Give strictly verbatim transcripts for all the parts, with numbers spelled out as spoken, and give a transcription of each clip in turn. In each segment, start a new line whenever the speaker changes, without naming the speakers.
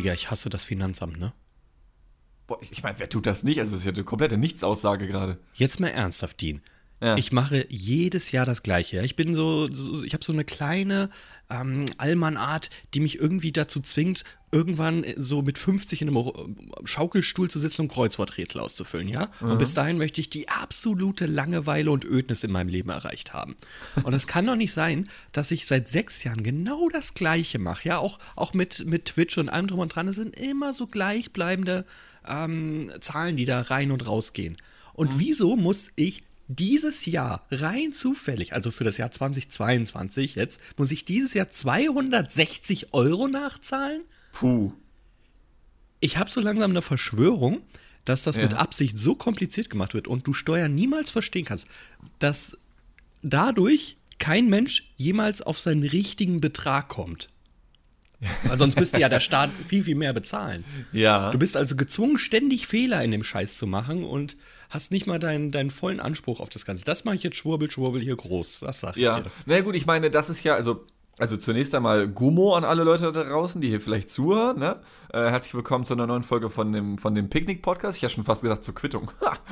Digga, ich hasse das Finanzamt, ne?
Boah, ich meine, wer tut das nicht? Also das ist ja eine komplette Nichtsaussage gerade.
Jetzt mal ernsthaft, Dean.
Ja.
Ich mache jedes Jahr das Gleiche. Ich bin so, so ich habe so eine kleine ähm, Allmannart, die mich irgendwie dazu zwingt, irgendwann so mit fünfzig in einem Schaukelstuhl zu sitzen und Kreuzworträtsel auszufüllen, ja? Mhm. Und bis dahin möchte ich die absolute Langeweile und Ödnis in meinem Leben erreicht haben. Und es kann doch nicht sein, dass ich seit sechs Jahren genau das Gleiche mache, ja? Auch, auch mit, mit Twitch und allem drum und dran. Es sind immer so gleichbleibende ähm, Zahlen, die da rein und rausgehen. Und mhm. wieso muss ich dieses Jahr rein zufällig, also für das Jahr zweitausendzweiundzwanzig jetzt, muss ich dieses Jahr zweihundertsechzig Euro nachzahlen?
Puh.
Ich habe so langsam eine Verschwörung, dass das
Ja.
mit Absicht so kompliziert gemacht wird und du Steuern niemals verstehen kannst, dass dadurch kein Mensch jemals auf seinen richtigen Betrag kommt. Weil sonst müsste ja der Staat viel, viel mehr bezahlen.
Ja.
Du bist also gezwungen, ständig Fehler in dem Scheiß zu machen und hast nicht mal deinen, deinen vollen Anspruch auf das Ganze. Das mache ich jetzt Schwurbel, Schwurbel hier groß. Das sag ich
Ja.
dir.
Na gut, ich meine, das ist ja, also, also zunächst einmal Gummo an alle Leute da draußen, die hier vielleicht zuhören, ne? Äh, herzlich willkommen zu einer neuen Folge von dem, von dem Picknick-Podcast. Ich habe schon fast gesagt, zur Quittung.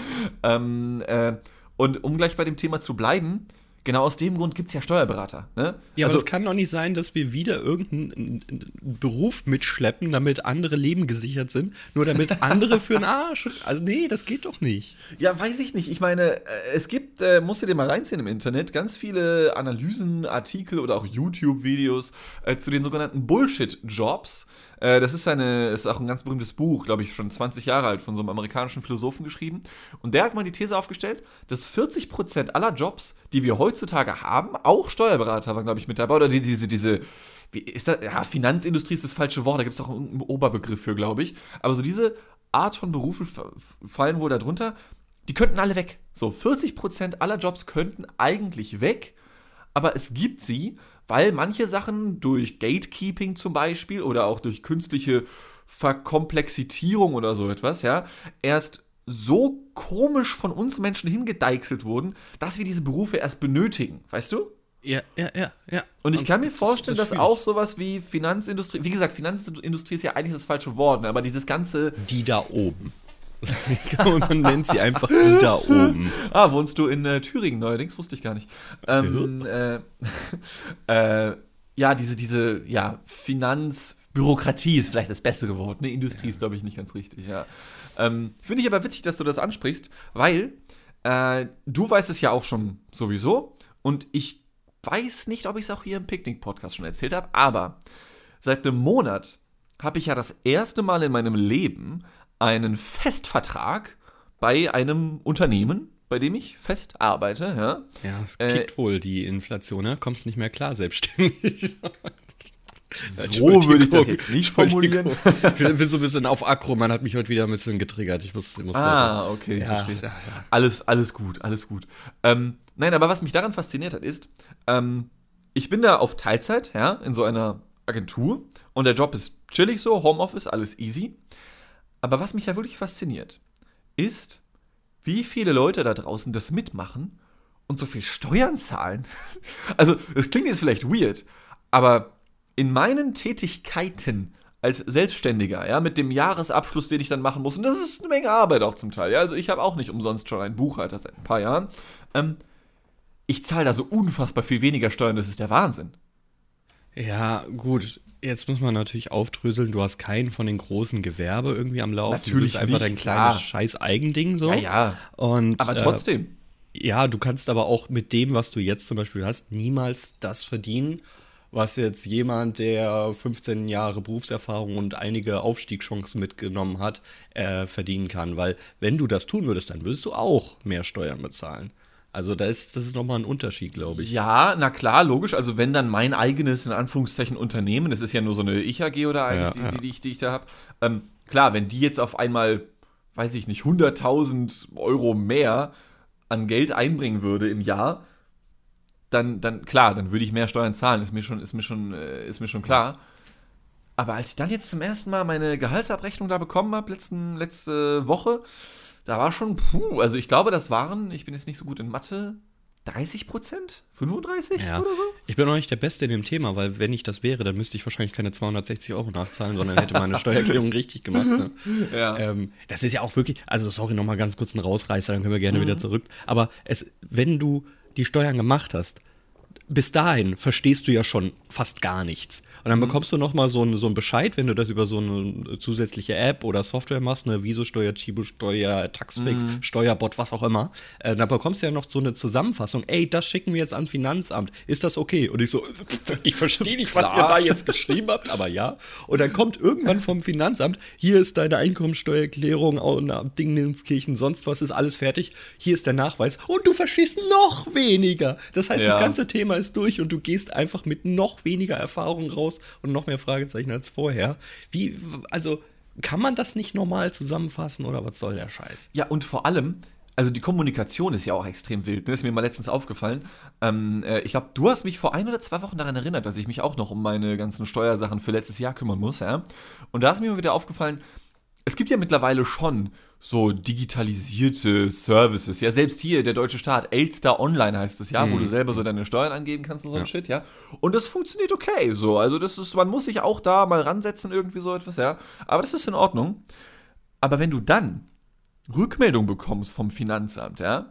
ähm, äh, und um gleich bei dem Thema zu bleiben, genau aus dem Grund gibt es ja Steuerberater. Ne?
Ja,
also,
aber es kann doch nicht sein, dass wir wieder irgendeinen Beruf mitschleppen, damit andere Leben gesichert sind, nur damit andere für den Arsch. Also nee, das geht doch nicht.
Ja, weiß ich nicht. Ich meine, äh, es gibt, äh, musst du dir mal reinziehen im Internet, ganz viele Analysen, Artikel oder auch YouTube-Videos äh, zu den sogenannten Bullshit-Jobs. Äh, das ist, eine, ist auch ein ganz berühmtes Buch, glaube ich, schon zwanzig Jahre alt, von so einem amerikanischen Philosophen geschrieben. Und der hat mal die These aufgestellt, dass vierzig Prozent aller Jobs, die wir heutzutage haben, auch Steuerberater waren, glaube ich, mit dabei. Oder die, diese, diese, wie ist das? Ja, Finanzindustrie ist das falsche Wort, da gibt es auch einen Oberbegriff für, glaube ich. Aber so diese Art von Berufen fallen wohl darunter, die könnten alle weg. So, vierzig Prozent aller Jobs könnten eigentlich weg, aber es gibt sie, weil manche Sachen durch Gatekeeping zum Beispiel oder auch durch künstliche Verkomplexitierung oder so etwas, ja, erst so komisch von uns Menschen hingedeichselt wurden, dass wir diese Berufe erst benötigen, weißt du?
Ja, ja, ja, ja.
Und ich kann mir
das-
vorstellen,
das
dass
fühl
auch
ich.
sowas wie Finanzindustrie, wie gesagt, Finanzindustrie ist ja eigentlich das falsche Wort, ne, aber dieses ganze,
Die da oben. Und man nennt sie einfach die da oben.
ah, wohnst du in äh, Thüringen neuerdings? Wusste ich gar nicht. Ähm, äh, äh, ja, diese, diese, ja, Finanzbürokratie ist vielleicht das bessere Wort, ne? Industrie ist, glaube ich, nicht ganz richtig, ja. Ähm, Finde ich aber witzig, dass du das ansprichst, weil äh, du weißt es ja auch schon sowieso und ich weiß nicht, ob ich es auch hier im Picknick-Podcast schon erzählt habe, aber seit einem Monat habe ich ja das erste Mal in meinem Leben einen Festvertrag bei einem Unternehmen, bei dem ich fest arbeite, ja.
Ja, es
Äh,
kickt wohl die Inflation, ne? Kommst nicht mehr klar selbstständig.
So würde ich das jetzt nicht formulieren.
Ich bin so ein bisschen auf Aggro, man hat mich heute wieder ein bisschen getriggert. Ich muss, muss
Ah, okay,
Ja,
verstehe.
ja, ja.
Alles, alles gut, alles gut. Ähm, nein, aber was mich daran fasziniert hat, ist, ähm, ich bin da auf Teilzeit, ja, in so einer Agentur und der Job ist chillig so, Homeoffice, alles easy. Aber was mich ja wirklich fasziniert, ist, wie viele Leute da draußen das mitmachen und so viel Steuern zahlen. Also, das klingt jetzt vielleicht weird, aber in meinen Tätigkeiten als Selbstständiger, ja, mit dem Jahresabschluss, den ich dann machen muss, und das ist eine Menge Arbeit auch zum Teil, ja, also ich habe auch nicht umsonst schon einen Buchhalter seit ein paar Jahren, ähm, ich zahle da so unfassbar viel weniger Steuern, das ist der Wahnsinn.
Ja, gut. Jetzt muss man natürlich aufdröseln, du hast keinen von den großen Gewerbe irgendwie am Laufen.
Natürlich
du bist einfach
nicht,
dein
klar.
kleines scheiß Eigending so.
Ja, ja.
Und,
Aber
äh,
trotzdem.
Ja, du kannst aber auch mit dem, was du jetzt zum Beispiel hast, niemals das verdienen, was jetzt jemand, der fünfzehn Jahre Berufserfahrung und einige Aufstiegschancen mitgenommen hat, äh, verdienen kann. Weil wenn du das tun würdest, dann würdest du auch mehr Steuern bezahlen. Also da ist, das ist nochmal ein Unterschied, glaube ich.
Ja, na klar, logisch. Also wenn dann mein eigenes, in Anführungszeichen, Unternehmen, das ist ja nur so eine Ich-A G oder eigentlich,
Ja,
die,
ja.
die, die, ich, die ich da habe. Ähm, klar, wenn die jetzt auf einmal, weiß ich nicht, hunderttausend Euro mehr an Geld einbringen würde im Jahr, dann, dann klar, dann würde ich mehr Steuern zahlen, ist mir schon, ist mir schon, äh, ist mir schon klar. Aber als ich dann jetzt zum ersten Mal meine Gehaltsabrechnung da bekommen habe, letzten, letzte Woche, da war schon, puh, also ich glaube, das waren, ich bin jetzt nicht so gut in Mathe, dreißig Prozent? fünfunddreißig
Ja.
oder so?
Ich bin auch nicht der Beste in dem Thema, weil wenn ich das wäre, dann müsste ich wahrscheinlich keine zweihundertsechzig Euro nachzahlen, sondern hätte meine Steuererklärung richtig gemacht. Ne?
Ja.
Ähm, das ist ja auch wirklich, also sorry, nochmal ganz kurz einen Rausreißer, dann können wir gerne wieder zurück. Aber es, wenn du die Steuern gemacht hast, bis dahin verstehst du ja schon fast gar nichts. Und dann bekommst du nochmal so einen so einen Bescheid, wenn du das über so eine zusätzliche App oder Software machst, eine Viso-Steuer, Chibo-Steuer, Taxfix,
Mhm.
Steuerbot, was auch immer. Äh, dann bekommst du ja noch so eine Zusammenfassung. Ey, das schicken wir jetzt ans Finanzamt. Ist das okay? Und ich so, ich verstehe nicht, was ihr da jetzt geschrieben habt, aber ja. Und dann kommt irgendwann vom Finanzamt, hier ist deine Einkommensteuererklärung, Dingenskirchen, sonst was, ist alles fertig. Hier ist der Nachweis. Und du verstehst noch weniger. Das heißt,
Ja.
das ganze Thema ist durch und du gehst einfach mit noch weniger Erfahrung raus und noch mehr Fragezeichen als vorher. Wie, also, kann man das nicht normal zusammenfassen oder was soll der Scheiß?
Ja, und vor allem, also die Kommunikation ist ja auch extrem wild. Ne? Ist mir mal letztens aufgefallen. Ähm, äh, ich glaube, du hast mich vor ein oder zwei Wochen daran erinnert, dass ich mich auch noch um meine ganzen Steuersachen für letztes Jahr kümmern muss. Ja? Und da ist mir mal wieder aufgefallen, es gibt ja mittlerweile schon so digitalisierte Services. Ja, selbst hier, der deutsche Staat, Elster Online heißt es ja, wo du selber so deine Steuern angeben kannst und so ein
Ja.
Shit, ja. Und das funktioniert okay, so. Also das ist, man muss sich auch da mal ransetzen, irgendwie so etwas, ja. Aber das ist in Ordnung. Aber wenn du dann Rückmeldung bekommst vom Finanzamt, ja,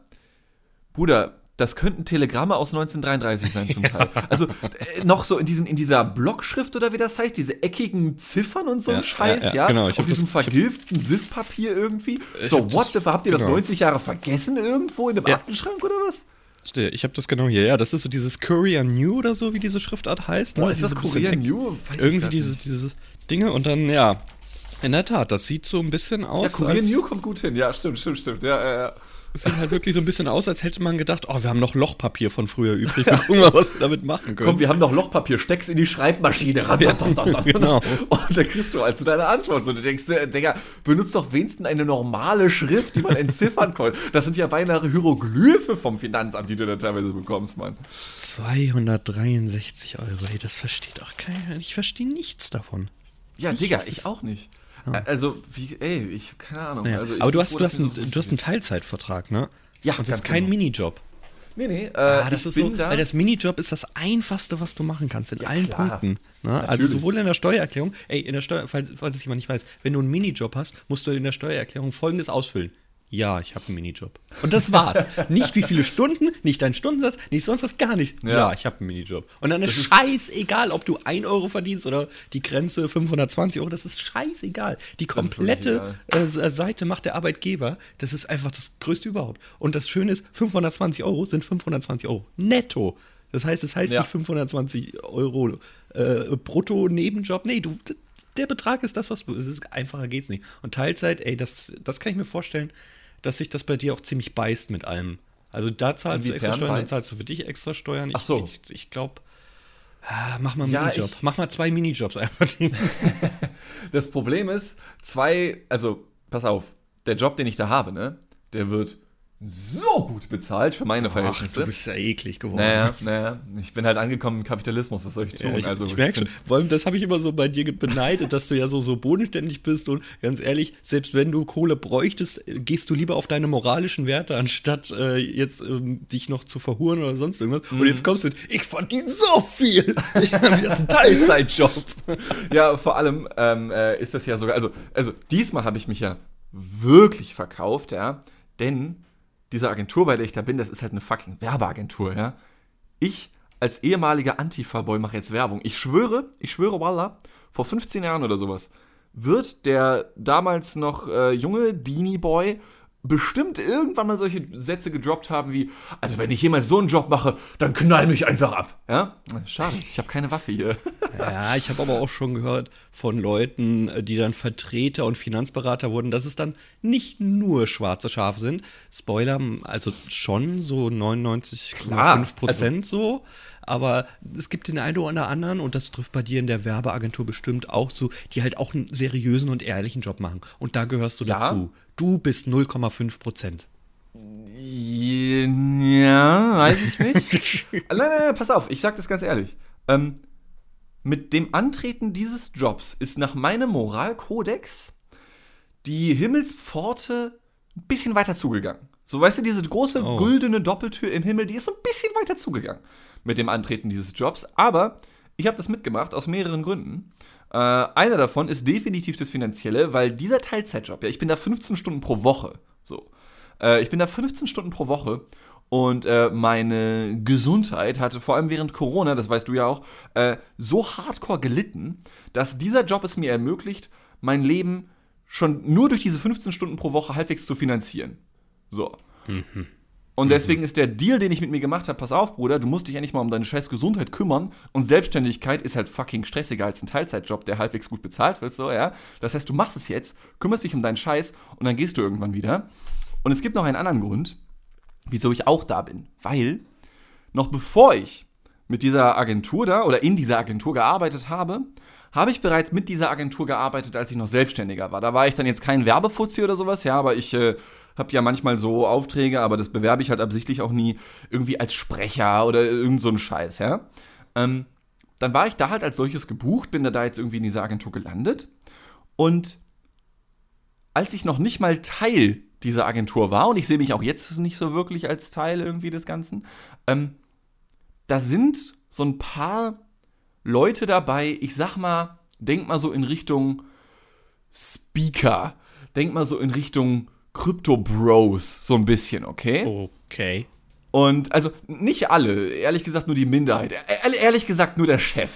Bruder, das könnten Telegramme aus neunzehnhundertdreiunddreißig sein zum Teil. Also äh, noch so in, diesen, in dieser Blockschrift oder wie das heißt, diese eckigen Ziffern und so ein
Ja,
Scheiß,
ja,
ja,
ja, genau. Ich
auf
hab
diesem
das- ich hab-
vergilbten Siffpapier irgendwie.
Ich
So,
hab
what
das-
the fuck, habt ihr das
genau.
neunzig Jahre vergessen irgendwo in einem
Ja.
Aktenschrank oder was?
Ich habe das genau hier. Ja, das ist so dieses Courier New oder so, wie diese Schriftart heißt. Ne?
Boah, ist das
Diese bisschen
Courier
Eck-
New? Weiß ich
Irgendwie
grad
diese,
nicht.
diese Dinge und dann, ja, in der Tat, das sieht so ein bisschen
Ja,
aus,
Courier
als,
New kommt gut hin. Ja, stimmt, stimmt, stimmt. Ja, ja, ja.
es sieht halt wirklich so ein bisschen aus, als hätte man gedacht, oh, wir haben noch Lochpapier von früher übrig, wir gucken mal, was wir damit machen können.
Komm, wir haben noch Lochpapier, steck's in die Schreibmaschine. Ran,
Ja,
ran, ran, ran.
genau.
Und da kriegst du also deine Antwort. Und du denkst, äh, Digga, benutzt doch wenigstens eine normale Schrift, die man entziffern kann. Das sind ja beinahe Hieroglyphe vom Finanzamt, die du da teilweise bekommst, Mann.
zweihundertdreiundsechzig Euro, ey, das versteht doch keiner. Ich verstehe nichts davon.
Ja,
Nichts
Digga,
ist-
ich auch nicht. Also, wie, ey, ich, keine Ahnung.
Ja.
Also, ich
Aber du
bin
hast,
froh,
du,
dass
hast
mir
einen,
so
du hast einen Teilzeitvertrag, ne?
Ja,
Und das
ganz
ist kein
genau.
Minijob.
Nee, nee, äh,
Ah, das
ich
ist
bin
so,
da.
weil das Minijob ist das Einfachste, was du machen kannst, in allen
klar.
Punkten. Ne? Also
Natürlich.
sowohl in der Steuererklärung, ey, in der Steuer, falls, falls es jemand nicht weiß, wenn du einen Minijob hast, musst du in der Steuererklärung Folgendes ausfüllen. Ja, ich habe einen Minijob. Und das war's. Nicht wie viele Stunden, nicht dein Stundensatz, nicht sonst was, gar nicht. Ja,
Ja.
ich habe einen Minijob. Und dann ist scheißegal, ob du ein Euro verdienst oder die Grenze fünfhundertzwanzig Euro, das ist scheißegal. Die
wirklich
komplette äh, Seite macht der Arbeitgeber, das ist einfach das Größte überhaupt. Und das Schöne ist, fünfhundertzwanzig Euro sind fünfhundertzwanzig Euro netto. Das heißt, es heißt
Ja.
nicht fünfhundertzwanzig Euro äh, brutto Nebenjob. Nee, du, der Betrag ist das, was du. Es ist einfacher geht's nicht. Und Teilzeit, ey, das, das kann ich mir vorstellen, dass sich das bei dir auch ziemlich beißt mit allem. Also da zahlst du
Inwiefern
extra Steuern, dann
beißt?
zahlst du für dich extra Steuern. Ich,
Ach so.
Ich, ich glaube, mach mal einen
Ja,
Minijob.
ich-
Mach mal zwei Minijobs einfach.
Das Problem ist, zwei, also, pass auf, der Job, den ich da habe, ne, der wird so gut bezahlt für meine
Ach,
Verhältnisse.
du bist ja eklig geworden.
Naja, naja, ich bin halt angekommen im Kapitalismus, was soll ich tun?
Ja, ich,
also,
ich merke schon,
find-
vor allem das habe ich immer so bei dir beneidet, dass du ja so, so bodenständig bist und ganz ehrlich, selbst wenn du Kohle bräuchtest, äh, gehst du lieber auf deine moralischen Werte, anstatt äh, jetzt ähm, dich noch zu verhuren oder sonst irgendwas.
Mhm.
Und jetzt kommst du, ich verdiene so viel. Das ist ein Teilzeitjob.
Ja, vor allem ähm, äh, ist das ja sogar, also, also diesmal habe ich mich ja wirklich verkauft, ja, denn diese Agentur, bei der ich da bin, das ist halt eine fucking Werbeagentur, ja. Ich als ehemaliger Antifa-Boy mache jetzt Werbung. Ich schwöre, ich schwöre, Wallah, vor fünfzehn Jahren oder sowas wird der damals noch äh, junge Dini-Boy bestimmt irgendwann mal solche Sätze gedroppt haben wie, also wenn ich jemals so einen Job mache, dann knall mich einfach ab. Ja? Schade, ich habe keine Waffe hier.
Ja, ich habe aber auch schon gehört von Leuten, die dann Vertreter und Finanzberater wurden, dass es dann nicht nur schwarze Schafe sind. Spoiler, also schon so neunundneunzig Komma fünf Prozent so. Aber es gibt den einen oder anderen, und das trifft bei dir in der Werbeagentur bestimmt auch zu, die halt auch einen seriösen und ehrlichen Job machen. Und da gehörst du
Ja.
dazu. Du bist null Komma fünf Prozent.
Ja, weiß ich nicht. nein, nein, nein, pass auf, ich sag das ganz ehrlich. Ähm, mit dem Antreten dieses Jobs ist nach meinem Moralkodex die Himmelspforte ein bisschen weiter zugegangen. So, weißt du, diese große,
Oh.
güldene Doppeltür im Himmel, die ist so ein bisschen weiter zugegangen mit dem Antreten dieses Jobs. Aber ich habe das mitgemacht aus mehreren Gründen. Äh, einer davon ist definitiv das Finanzielle, weil dieser Teilzeitjob, ja, ich bin da fünfzehn Stunden pro Woche. So. Äh, ich bin da fünfzehn Stunden pro Woche und äh, meine Gesundheit hatte vor allem während Corona, das weißt du ja auch, äh, so hardcore gelitten, dass dieser Job es mir ermöglicht, mein Leben schon nur durch diese fünfzehn Stunden pro Woche halbwegs zu finanzieren. So.
Mhm.
Und deswegen ist der Deal, den ich mit mir gemacht habe, pass auf, Bruder, du musst dich endlich mal um deine scheiß Gesundheit kümmern und Selbstständigkeit ist halt fucking stressiger als ein Teilzeitjob, der halbwegs gut bezahlt wird, so, ja. Das heißt, du machst es jetzt, kümmerst dich um deinen Scheiß und dann gehst du irgendwann wieder. Und es gibt noch einen anderen Grund, wieso ich auch da bin. Weil, noch bevor ich mit dieser Agentur da oder in dieser Agentur gearbeitet habe, habe ich bereits mit dieser Agentur gearbeitet, als ich noch Selbstständiger war. Da war ich dann jetzt kein Werbefuzzi oder sowas, ja, aber ich äh, habe ja manchmal so Aufträge, aber das bewerbe ich halt absichtlich auch nie irgendwie als Sprecher oder irgend so ein Scheiß, ja. Ähm, dann war ich da halt als solches gebucht, bin da, da jetzt irgendwie in dieser Agentur gelandet und als ich noch nicht mal Teil dieser Agentur war, und ich sehe mich auch jetzt nicht so wirklich als Teil irgendwie des Ganzen, ähm, da sind so ein paar Leute dabei, ich sag mal, denk mal so in Richtung Speaker, denk mal so in Richtung Crypto-Bros, so ein bisschen, okay?
Okay.
Und also nicht alle, ehrlich gesagt nur die Minderheit, e- ehrlich gesagt nur der Chef.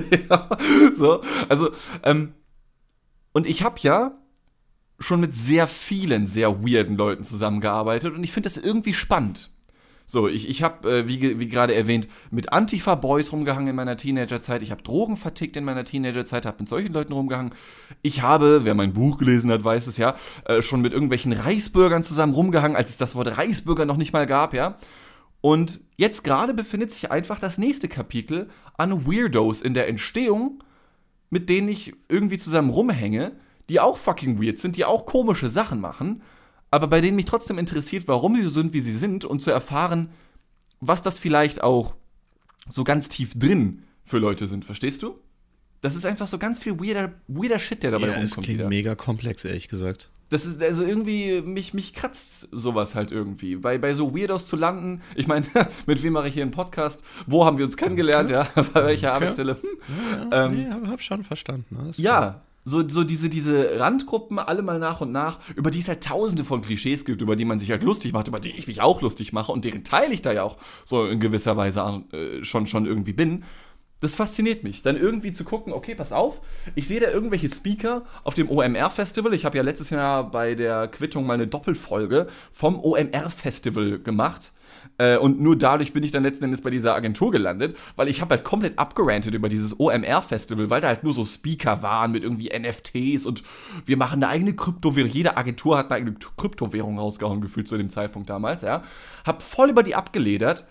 So, also, ähm, und ich habe ja schon mit sehr vielen sehr weirden Leuten zusammengearbeitet und ich finde das irgendwie spannend. So, ich, ich habe, äh, wie, ge- wie gerade erwähnt, mit Antifa-Boys rumgehangen in meiner Teenagerzeit. Ich habe Drogen vertickt in meiner Teenagerzeit, habe mit solchen Leuten rumgehangen. Ich habe, wer mein Buch gelesen hat, weiß es ja, äh, schon mit irgendwelchen Reichsbürgern zusammen rumgehangen, als es das Wort Reichsbürger noch nicht mal gab, ja. Und jetzt gerade befindet sich einfach das nächste Kapitel an Weirdos in der Entstehung, mit denen ich irgendwie zusammen rumhänge, die auch fucking weird sind, die auch komische Sachen machen, aber bei denen mich trotzdem interessiert, warum sie so sind, wie sie sind und zu erfahren, was das vielleicht auch so ganz tief drin für Leute sind, verstehst du? Das ist einfach so ganz viel weirder, weirder Shit, der dabei
Ja, es
rumkommt
klingt
wieder.
mega komplex, ehrlich gesagt.
Das ist also irgendwie, mich, mich kratzt sowas halt irgendwie. Bei, bei so Weirdos zu landen, ich meine, mit wem mache ich hier einen Podcast? Wo haben wir uns kennengelernt? Ja, bei welcher Arbeitsstelle? Hm.
Ja,
Ähm,
nee, hab, hab schon verstanden. Ne? Ist klar.
Ja, so, so diese, diese Randgruppen, alle mal nach und nach, über die es halt tausende von Klischees gibt, über die man sich halt lustig macht, über die ich mich auch lustig mache und deren Teil ich da ja auch so in gewisser Weise äh, schon, schon irgendwie bin. Das fasziniert mich, dann irgendwie zu gucken, okay, pass auf, ich sehe da irgendwelche Speaker auf dem O M R-Festival. Ich habe ja letztes Jahr bei der Quittung mal eine Doppelfolge vom O M R-Festival gemacht. Äh, und nur dadurch bin ich dann letzten Endes bei dieser Agentur gelandet, weil ich habe halt komplett abgerantet über dieses O M R-Festival, weil da halt nur so Speaker waren mit irgendwie N F Ts und wir machen eine eigene Kryptowährung. Jede Agentur hat eine eigene Kryptowährung rausgehauen, gefühlt zu dem Zeitpunkt damals, ja. Hab voll über die abgeledert.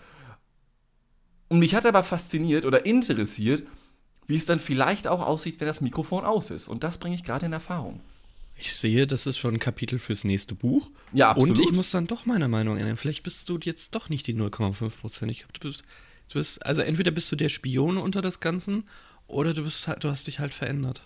Und mich hat aber fasziniert oder interessiert, wie es dann vielleicht auch aussieht, wenn das Mikrofon aus ist. Und das bringe ich gerade in Erfahrung.
Ich sehe, das ist schon ein Kapitel fürs nächste Buch.
Ja, absolut.
Und ich muss dann doch meine Meinung ändern. Vielleicht bist du jetzt doch nicht die null Komma fünf Prozent. Ich glaube, du bist, du bist, also entweder bist du der Spion unter das Ganzen oder du bist halt, du hast dich halt verändert.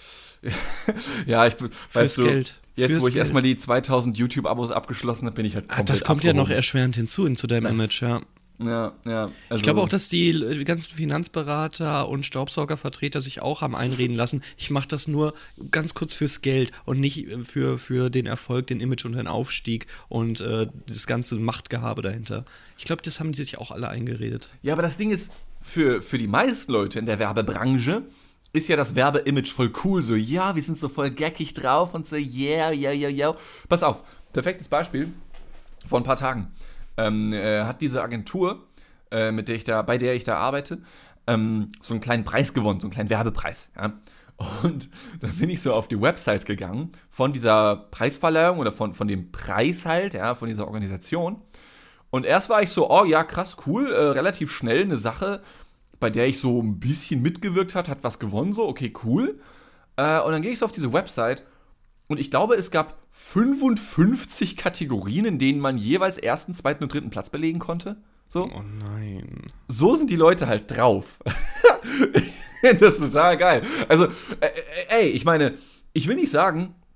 Ja, ich bin,
Fürs
weißt du,
Geld.
jetzt
Fürs
wo ich
Geld.
erstausend die zweitausend YouTube-Abos abgeschlossen habe, bin ich halt
Ah,
komplett
das kommt ja noch
abgehoben.
erschwerend hinzu, zu deinem
Das-
Image, ja.
Ja, ja. Also,
Ich glaube auch, dass die äh, ganzen Finanzberater und Staubsaugervertreter sich auch haben einreden lassen. Ich mache das nur ganz kurz fürs Geld und nicht äh, für, für den Erfolg, den Image und den Aufstieg und äh, das ganze Machtgehabe dahinter. Ich glaube, das haben die sich auch alle eingeredet.
Ja, aber das Ding ist, für, für die meisten Leute in der Werbebranche ist ja das Werbeimage voll cool. So, ja, wir sind so voll gackig drauf und so, yeah, yeah, yeah, yeah. Pass auf, perfektes Beispiel. Vor ein paar Tagen ähm, äh, hat diese Agentur, äh, mit der ich da, bei der ich da arbeite, ähm, so einen kleinen Preis gewonnen, so einen kleinen Werbepreis. Ja? Und dann bin ich so auf die Website gegangen von dieser Preisverleihung oder von, von dem Preis halt, ja, von dieser Organisation. Und erst war ich so, oh ja, krass, cool, äh, relativ schnell eine Sache, bei der ich so ein bisschen mitgewirkt hat, hat was gewonnen, so, okay, cool. Äh, und dann gehe ich so auf diese Website und ich glaube, es gab fünfundfünfzig Kategorien, in denen man jeweils ersten, zweiten und dritten Platz belegen konnte. So,
Oh nein.
so sind die Leute halt drauf. Das ist total geil. Also, äh, äh, ey, ich meine, ich will nicht sagen,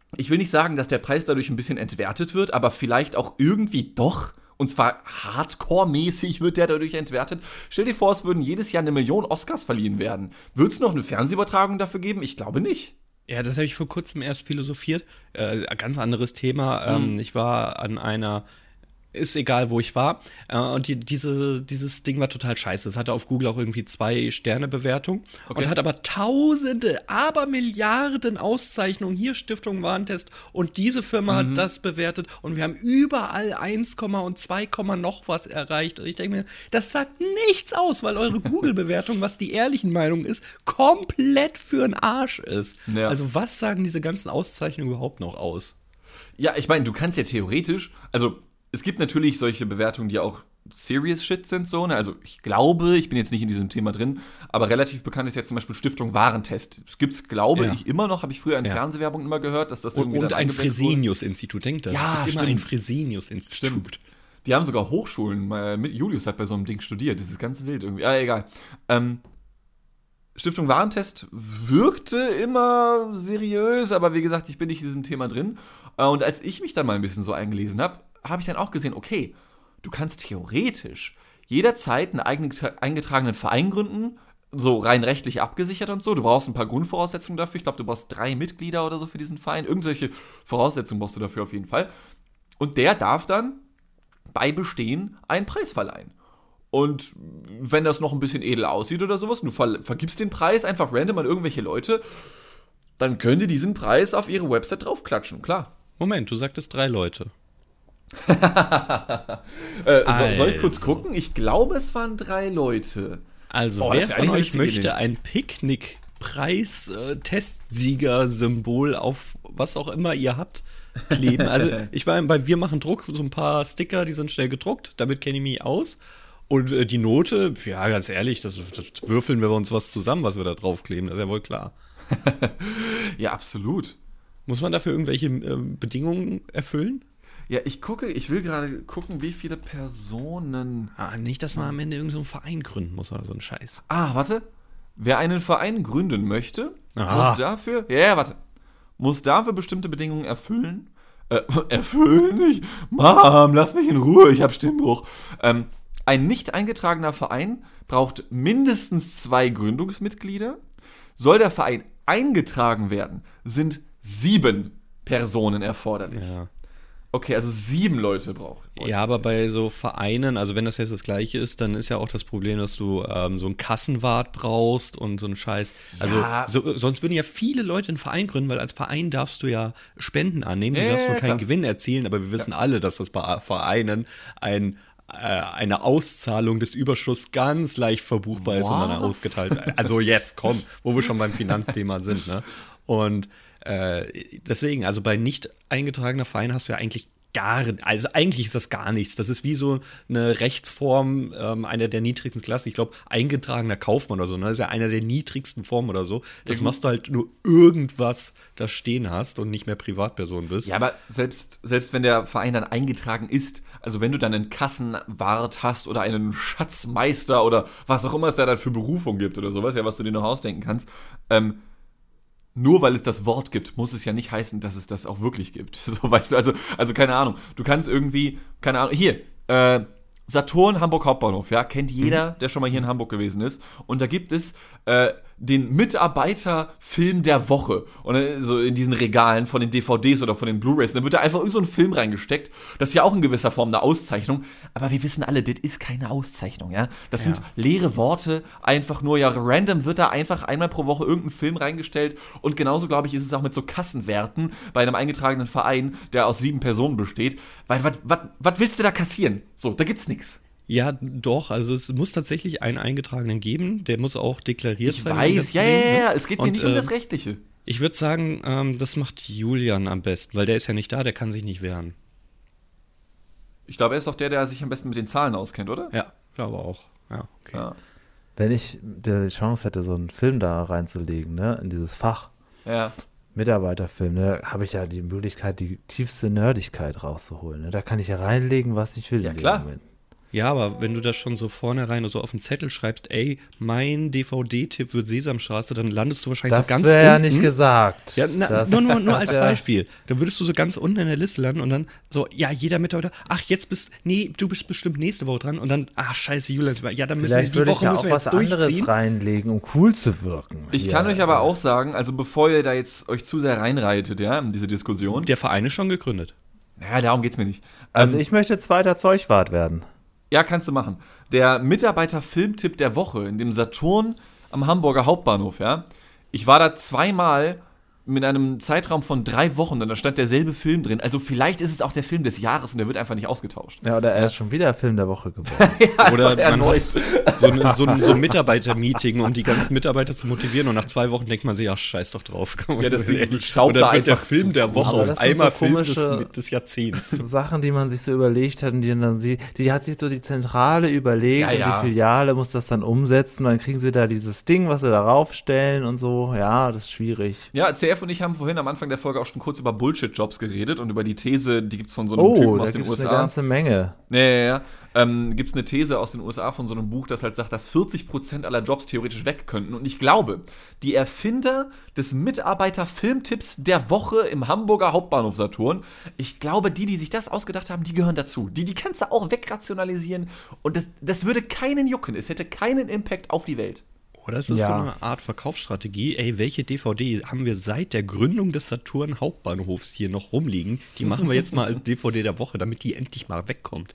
ich will nicht sagen, dass der Preis dadurch ein bisschen entwertet wird, aber vielleicht auch irgendwie doch. Und zwar hardcore-mäßig wird der dadurch entwertet. Stell dir vor, es würden jedes Jahr eine Million Oscars verliehen werden. Wird es noch eine Fernsehübertragung dafür geben? Ich glaube nicht.
Ja, das habe ich vor kurzem erst philosophiert. Äh, ganz anderes Thema. Mhm. Ähm, ich war an einer, ist egal, wo ich war. Äh, und die, diese, dieses Ding war total scheiße. Es hatte auf Google auch irgendwie zwei Sterne Bewertung okay. und hat aber tausende, aber Milliarden Auszeichnungen. Hier Stiftung Warentest und diese Firma mhm. hat das bewertet und wir haben überall eins, und zwei, noch was erreicht. Und ich denke mir, das sagt nichts aus, weil eure Google-Bewertung, was die ehrlichen Meinung ist, komplett für'n Arsch ist. Ja. Also was sagen diese ganzen Auszeichnungen überhaupt noch aus?
Ja, ich meine, du kannst ja theoretisch, also es gibt natürlich solche Bewertungen, die auch serious shit sind, so, ne? Also ich glaube, ich bin jetzt nicht in diesem Thema drin, aber relativ bekannt ist ja zum Beispiel Stiftung Warentest. Das gibt's, glaube ja. ich, immer noch, habe ich früher in ja. Fernsehwerbung immer gehört, dass das irgendwie.
Und, und ein Fresenius-Institut, denkt das.
Ja,
es gibt
stimmt.
immer ein Fresenius-Institut. Stimmt.
Die haben sogar Hochschulen, mit Julius hat bei so einem Ding studiert, das ist ganz wild irgendwie. Ah, egal. Ähm, Stiftung Warentest wirkte immer seriös, aber wie gesagt, ich bin nicht in diesem Thema drin. Und als ich mich dann mal ein bisschen so eingelesen habe, habe ich dann auch gesehen, okay, du kannst theoretisch jederzeit einen eigenen eingetragenen Verein gründen, so rein rechtlich abgesichert und so. Du brauchst ein paar Grundvoraussetzungen dafür. Ich glaube, du brauchst drei Mitglieder oder so für diesen Verein. Irgendwelche Voraussetzungen brauchst du dafür auf jeden Fall. Und der darf dann bei Bestehen einen Preis verleihen. Und wenn das noch ein bisschen edel aussieht oder sowas, du ver- vergibst den Preis einfach random an irgendwelche Leute, dann können die diesen Preis auf ihre Website draufklatschen, klar.
Moment, du sagtest drei Leute.
äh, also. Soll ich kurz gucken? Ich glaube, es waren drei Leute.
Also, oh, wer von euch möchte ein Picknick-Preis-Testsieger-Symbol auf was auch immer ihr habt kleben? Also, ich meine, bei Wir machen Druck, so ein paar Sticker, die sind schnell gedruckt, damit kenne ich mich aus. Und äh, die Note, ja, ganz ehrlich, das, das würfeln wir uns was zusammen, was wir da draufkleben, das ist ja wohl klar.
Ja, absolut.
Muss man dafür irgendwelche äh, Bedingungen erfüllen?
Ja, ich gucke, ich will gerade gucken, wie viele Personen.
Ah, nicht, dass man am Ende irgendeinen so Verein gründen muss oder so ein Scheiß.
Ah, warte. Wer einen Verein gründen möchte,
Aha.
muss dafür. Ja, ja, warte. Muss dafür bestimmte Bedingungen erfüllen. Äh, erfüllen nicht? Mom, lass mich in Ruhe, ich hab Stimmbruch. Ähm, ein nicht eingetragener Verein braucht mindestens zwei Gründungsmitglieder. Soll der Verein eingetragen werden, sind sieben Personen erforderlich.
Ja.
Okay, also sieben Leute braucht.
Ja, aber bei so Vereinen, also wenn das jetzt das Gleiche ist, dann ist ja auch das Problem, dass du ähm, so einen Kassenwart brauchst und so einen Scheiß. Also
Ja.
so, sonst würden ja viele Leute einen Verein gründen, weil als Verein darfst du ja Spenden annehmen, du
Ja,
darfst nur
ja,
keinen
klar.
Gewinn erzielen, aber wir wissen alle, dass das bei Vereinen ein äh, eine Auszahlung des Überschusses ganz leicht verbuchbar ist und dann
Was?
ausgeteilt. Also jetzt, komm, wo wir schon beim Finanzthema sind, ne? Und äh, deswegen, also bei nicht eingetragener Verein hast du ja eigentlich gar, also eigentlich ist das gar nichts. Das ist wie so eine Rechtsform, ähm, einer der niedrigsten Klassen. Ich glaube, eingetragener Kaufmann oder so, ne? Das ist ja einer der niedrigsten Formen oder so. Das
Ja,
machst du halt nur irgendwas da stehen hast und nicht mehr Privatperson bist.
Ja, aber selbst, selbst wenn der Verein dann eingetragen ist, also wenn du dann einen Kassenwart hast oder einen Schatzmeister oder was auch immer es da dann für Berufung gibt oder sowas, ja, was du dir noch ausdenken kannst, ähm, nur weil es das Wort gibt, muss es ja nicht heißen, dass es das auch wirklich gibt. So, weißt du, also, also keine Ahnung. Du kannst irgendwie, keine Ahnung, hier, äh, Saturn, Hamburg Hauptbahnhof, ja, kennt jeder, der schon mal hier in Hamburg gewesen ist. Und da gibt es äh, den Mitarbeiterfilm der Woche. Und äh, so in diesen Regalen von den D V Ds oder von den Blu-Rays. Dann wird da einfach irgend so ein Film reingesteckt. Das ist ja auch in gewisser Form eine Auszeichnung. Aber wir wissen alle, das ist keine Auszeichnung, ja. Das
Ja.
sind leere Worte, einfach nur, ja, random wird da einfach einmal pro Woche irgendein Film reingestellt. Und genauso, glaube ich, ist es auch mit so Kassenwerten bei einem eingetragenen Verein, der aus sieben Personen besteht. Weil, was willst du da kassieren? So, da gibt's nichts.
Ja, doch, also es muss tatsächlich einen Eingetragenen geben, der muss auch deklariert
Ich
sein. im
weiß,
ganzen
ja,
Ding,
ja,
ne?
ja, es geht mir
Und,
nicht um
äh,
das Rechtliche.
Ich würde sagen, ähm, das macht Julian am besten, weil der ist ja nicht da, der kann sich nicht wehren.
Ich glaube, er ist auch der, der sich am besten mit den Zahlen auskennt, oder?
Ja, glaube auch. Ja, okay.
Ja.
Wenn ich die Chance hätte, so einen Film da reinzulegen, ne, in dieses Fach,
Ja.
Mitarbeiterfilm, ne, habe ich ja die Möglichkeit, die tiefste Nerdigkeit rauszuholen. Ne? Da kann ich ja reinlegen, was ich will.
Ja,
in dem
klar.
Moment.
Ja, aber wenn du das schon so vornherein so auf den Zettel schreibst, ey, mein D V D-Tipp wird Sesamstraße, dann landest du wahrscheinlich
Das
so ganz
wäre
unten.
ja nicht gesagt.
Ja, na,
Das-
nur, nur, nur als
Ja.
Beispiel. Da würdest du so ganz unten in der Liste landen und dann so, ja, jeder Mitarbeiter, ach, jetzt bist, nee, du bist bestimmt nächste Woche dran und dann, ach, scheiße, Julian, ja, dann müssen
Vielleicht
wir, die
würde ich
Woche
ja
müssen
auch
wir
was
jetzt durchziehen.
anderes reinlegen, um cool zu wirken.
Ich
Ja.
kann euch aber auch sagen, also bevor ihr da jetzt euch zu sehr reinreitet, ja, in diese Diskussion.
Der Verein ist schon gegründet.
Naja, darum geht's mir nicht.
Also
Ähm,
ich möchte zweiter Zeugwart werden.
Ja, kannst du machen. Der Mitarbeiter-Filmtipp der Woche in dem Saturn am Hamburger Hauptbahnhof, ja. Ich war da zweimal mit einem Zeitraum von drei Wochen und da stand derselbe Film drin. Also vielleicht ist es auch der Film des Jahres und der wird einfach nicht ausgetauscht.
Ja, oder er ist schon wieder Film der Woche geworden.
Oder
Einfach
man
erneut.
hat so, eine, so, ein, so ein Mitarbeiter-Meeting, um die ganzen Mitarbeiter zu motivieren und nach zwei Wochen denkt man sich, ach, scheiß doch drauf.
Ja, das Ding
und
staubt
dann
da
wird der
einfach
Film
zu.
der Woche
Aber
auf
das sind
einmal
so
Film
komische-
des, des Jahrzehnts.
So Sachen, die man sich so überlegt hat und die dann sie, die hat sich so die Zentrale überlegt
Ja,
und
ja.
die Filiale muss das dann umsetzen, dann kriegen sie da dieses Ding, was sie da raufstellen und so. Ja, das ist schwierig.
Ja, C F und ich haben vorhin am Anfang der Folge auch schon kurz über Bullshit-Jobs geredet und über die These, die gibt's von so einem
Oh,
Typen
da
aus den
gibt es eine
U S A.
ganze Menge.
Ja, ja, ja. Ähm, gibt es eine These aus den U S A von so einem Buch, das halt sagt, dass vierzig Prozent aller Jobs theoretisch weg könnten. Und ich glaube, die Erfinder des Mitarbeiter-Filmtipps der Woche im Hamburger Hauptbahnhof Saturn, ich glaube, die, die sich das ausgedacht haben, die gehören dazu. Die, die kannst du auch wegrationalisieren und das, das würde keinen jucken. Es hätte keinen Impact auf die Welt.
Oder es ist
Ja.
so eine Art Verkaufsstrategie. Ey, welche D V D haben wir seit der Gründung des Saturn Hauptbahnhofs hier noch rumliegen? Die machen wir jetzt mal als D V D der Woche, damit die endlich mal wegkommt.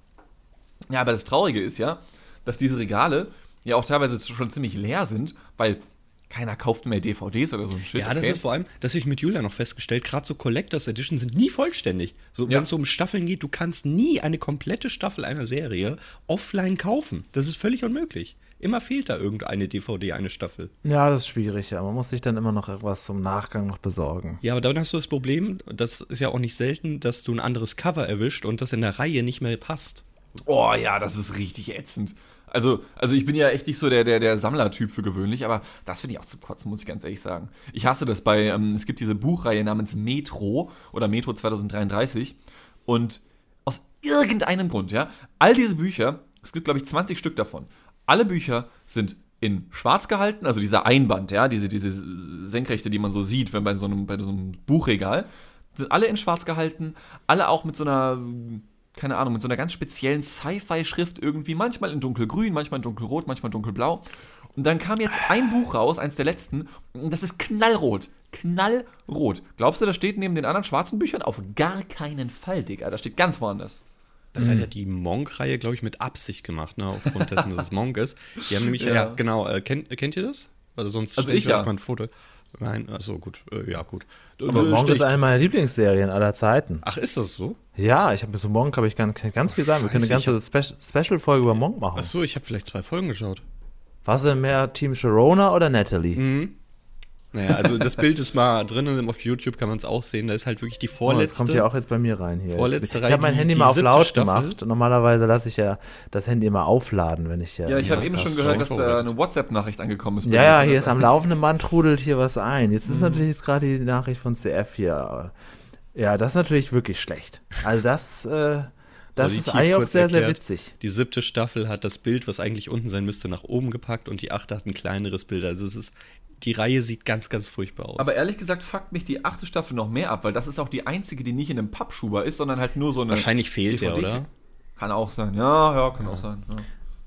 Ja, aber das Traurige ist ja, dass diese Regale ja auch teilweise schon ziemlich leer sind, weil keiner kauft mehr D V Ds oder so ein Shit.
Ja, das
okay?
ist vor allem, das habe ich mit Julia noch festgestellt, gerade so Collectors Edition sind nie vollständig. So,
Ja.
wenn es so um Staffeln geht, du kannst nie eine komplette Staffel einer Serie offline kaufen. Das ist völlig unmöglich. Immer fehlt da irgendeine D V D, eine Staffel.
Ja, das ist schwierig, ja. Man muss sich dann immer noch etwas zum Nachgang noch besorgen.
Ja, aber dann hast du das Problem, das ist ja auch nicht selten, dass du ein anderes Cover erwischt und das in der Reihe nicht mehr passt.
Oh ja, das ist richtig ätzend. Also, also ich bin ja echt nicht so der, der, der Sammlertyp für gewöhnlich, aber das finde ich auch zum Kotzen, muss ich ganz ehrlich sagen. Ich hasse das bei, ähm, es gibt diese Buchreihe namens Metro oder Metro zwanzig dreiunddreißig und aus irgendeinem Grund, ja, all diese Bücher, es gibt glaube ich zwanzig Stück davon, alle Bücher sind in schwarz gehalten, also dieser Einband, ja, diese, diese Senkrechte, die man so sieht, wenn bei so einem, bei so einem Buchregal, sind alle in schwarz gehalten, alle auch mit so einer, keine Ahnung, mit so einer ganz speziellen Sci-Fi-Schrift irgendwie, manchmal in dunkelgrün, manchmal in dunkelrot, manchmal dunkelblau. Und dann kam jetzt ein Buch raus, eins der letzten, und das ist knallrot. Knallrot. Glaubst du, das steht neben den anderen schwarzen Büchern? Auf gar keinen Fall, Digga. Das steht ganz woanders.
Das hat ja die Monk-Reihe, glaube ich, mit Absicht gemacht, ne? Aufgrund dessen, dass es Monk ist. Die haben nämlich, ja,
Ja.
genau, äh, kennt, kennt ihr das? Also sonst
Also
stell
ich ja.
euch mal ein Foto. Nein, achso, gut, äh, ja, gut.
Aber
Äh,
Monk
stell
ist
ich-
eine meiner Lieblingsserien aller Zeiten.
Ach, ist das so?
Ja, ich habe mit so Monk habe ich ganz, ganz viel sagen. Wir können eine
Scheiße,
ganze Spe Special-Folge über Monk machen.
Achso, ich habe vielleicht zwei Folgen geschaut.
Warst du denn mehr Team Sharona oder Natalie?
Mhm. Naja, also das Bild ist mal drin, auf YouTube kann man es auch sehen. Da ist halt wirklich die
Oh, das
vorletzte.
kommt ja auch jetzt bei mir rein hier.
Vorletzte
ich
Reihe,
habe mein
die-
Handy
die
mal auf
siebte
laut
Staffel.
gemacht. Normalerweise lasse ich ja das Handy immer aufladen, wenn ich ja.
Ja, ich habe
Ja,
eben schon
hast
gehört,
du
dass
schon
da
vorbereitet.
eine WhatsApp-Nachricht angekommen ist.
Ja, ja, hier ist am laufenden Band trudelt hier was ein. Jetzt ist natürlich jetzt gerade die Nachricht von C F hier. Ja, das ist natürlich wirklich schlecht. Also das, äh, das
Positiv
ist eigentlich auch
kurz
sehr, sehr
erklärt.
witzig.
Die siebte Staffel hat das Bild, was eigentlich unten sein müsste, nach oben gepackt und die achte hat ein kleineres Bild. Also es ist, die Reihe sieht ganz, ganz furchtbar aus.
Aber ehrlich gesagt fuckt mich die achte Staffel noch mehr ab, weil das ist auch die einzige, die nicht in einem Pappschuber ist, sondern halt nur so eine.
Wahrscheinlich fehlt der,
D V D.
oder?
Kann auch sein. Ja, ja, kann auch sein. Ja.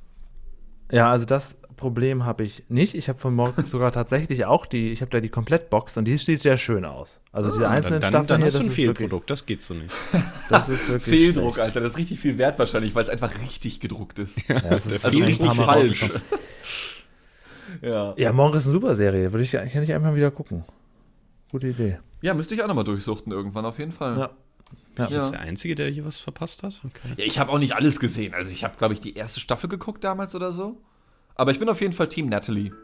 Ja, also das Problem habe ich nicht. Ich habe von Monk sogar tatsächlich auch die, ich habe da die Komplettbox und die sieht sehr schön aus. Also diese einzelnen
Dann, dann,
Staffeln
dann
hier,
hast du
das
ein
ist wirklich,
Fehlprodukt, das geht so nicht.
das ist wirklich
Fehldruck,
schlecht.
Alter. Das ist richtig viel wert wahrscheinlich, weil es einfach richtig gedruckt ist.
Ja, das ist
Also
wahrscheinlich
richtig
ein paar Mal
falsch.
rausgekommen.
Ja.
Ja, Monk ist eine super Serie. Würde ich, kann ich einfach wieder gucken. Gute Idee.
Ja, müsste ich auch nochmal durchsuchten irgendwann, auf jeden Fall.
Ja.
Ich
Ja.
ist der Einzige, der hier was verpasst hat? Okay.
Ja, ich habe auch nicht alles gesehen. Also ich habe, glaube ich, die erste Staffel geguckt damals oder so. Aber ich bin auf jeden Fall Team Natalie.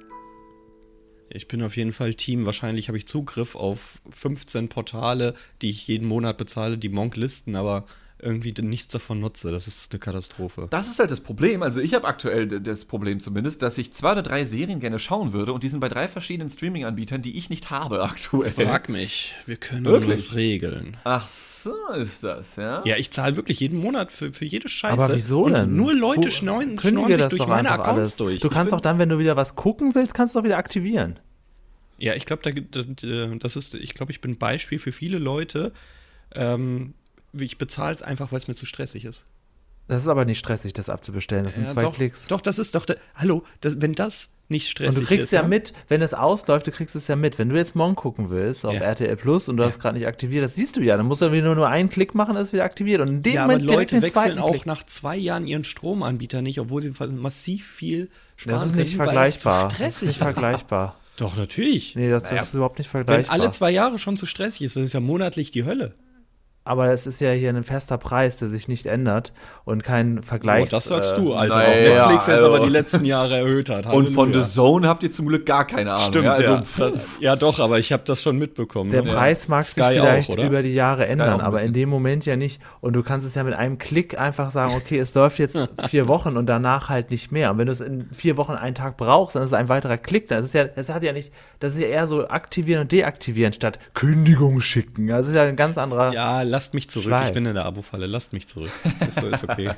Ich bin auf jeden Fall Team. Wahrscheinlich habe ich Zugriff auf fünfzehn Portale, die ich jeden Monat bezahle, die Monk listen, aber irgendwie nichts davon nutze. Das ist eine Katastrophe.
Das ist halt das Problem. Also ich habe aktuell d- das Problem zumindest, dass ich zwei oder drei Serien gerne schauen würde und die sind bei drei verschiedenen Streaming-Anbietern, die ich nicht habe aktuell.
Frag mich, wir können
Wirklich?
das regeln.
Ach so ist das, ja?
Ja, ich zahle wirklich jeden Monat für, für jede Scheiße.
Aber wieso
und
denn?
Nur Leute
Wo-
schneuen,
kündige
schnorren sich
das
durch
doch
meine
einfach
Accounts
alles.
durch.
Du
Ich
kannst
bin-
auch dann, wenn du wieder was gucken willst, kannst du doch wieder aktivieren.
Ja, ich glaube, da gibt äh, das ist, ich glaube, ich bin ein Beispiel für viele Leute. Ähm, ich bezahle es einfach, weil es mir zu stressig ist.
Das ist aber nicht stressig, das abzubestellen. Das sind
Ja,
zwei
doch,
Klicks.
Doch, das ist doch, der, hallo, das, wenn das nicht stressig
Und
ist.
du kriegst ja
ne?
mit, wenn es ausläuft, du kriegst es ja mit. Wenn du jetzt morgen gucken willst auf
Ja.
R T L Plus und du hast gerade nicht aktiviert, das siehst du ja. Dann musst du wieder nur einen Klick machen, ist wieder aktiviert. Und in dem
Ja, aber
Moment direkt
Leute
den zweiten
wechseln auch
Klick.
nach zwei Jahren ihren Stromanbieter nicht, obwohl sie massiv viel sparen
Das ist
können,
nicht
weil
vergleichbar.
es zu
Das ist
stressig
nicht vergleichbar.
Doch, natürlich.
Nee, das, das
Naja,
ist überhaupt nicht
wenn
vergleichbar.
alle zwei Jahre schon zu stressig ist, dann ist ja monatlich die Hölle.
Aber es ist ja hier ein fester Preis, der sich nicht ändert und kein Vergleich.
Oh, das sagst du, Alter.
naja,
Auf Netflix jetzt
also-
aber die letzten Jahre erhöht hat.
Und von The
Halleluja.
Zone habt ihr zum Glück gar keine Ahnung.
Stimmt,
ja. Also,
ja.
pff,
Das- ja, doch, aber ich habe das schon mitbekommen.
Der
ne?
Preis mag sich
Sky
vielleicht
auch, oder?
über die Jahre ändern,
auch ein
aber in
bisschen.
dem Moment ja nicht. Und du kannst es ja mit einem Klick einfach sagen, okay, es läuft jetzt vier Wochen und danach halt nicht mehr. Und wenn du es in vier Wochen einen Tag brauchst, dann ist es ein weiterer Klick. Dann ist es ja, es hat ja nicht, das ist ja eher so aktivieren und deaktivieren statt Kündigung schicken. Das ist ja ein ganz anderer.
Ja, lasst mich zurück.
Schleif.
Ich bin in der Abo-Falle. Lasst mich zurück. Ist, ist okay.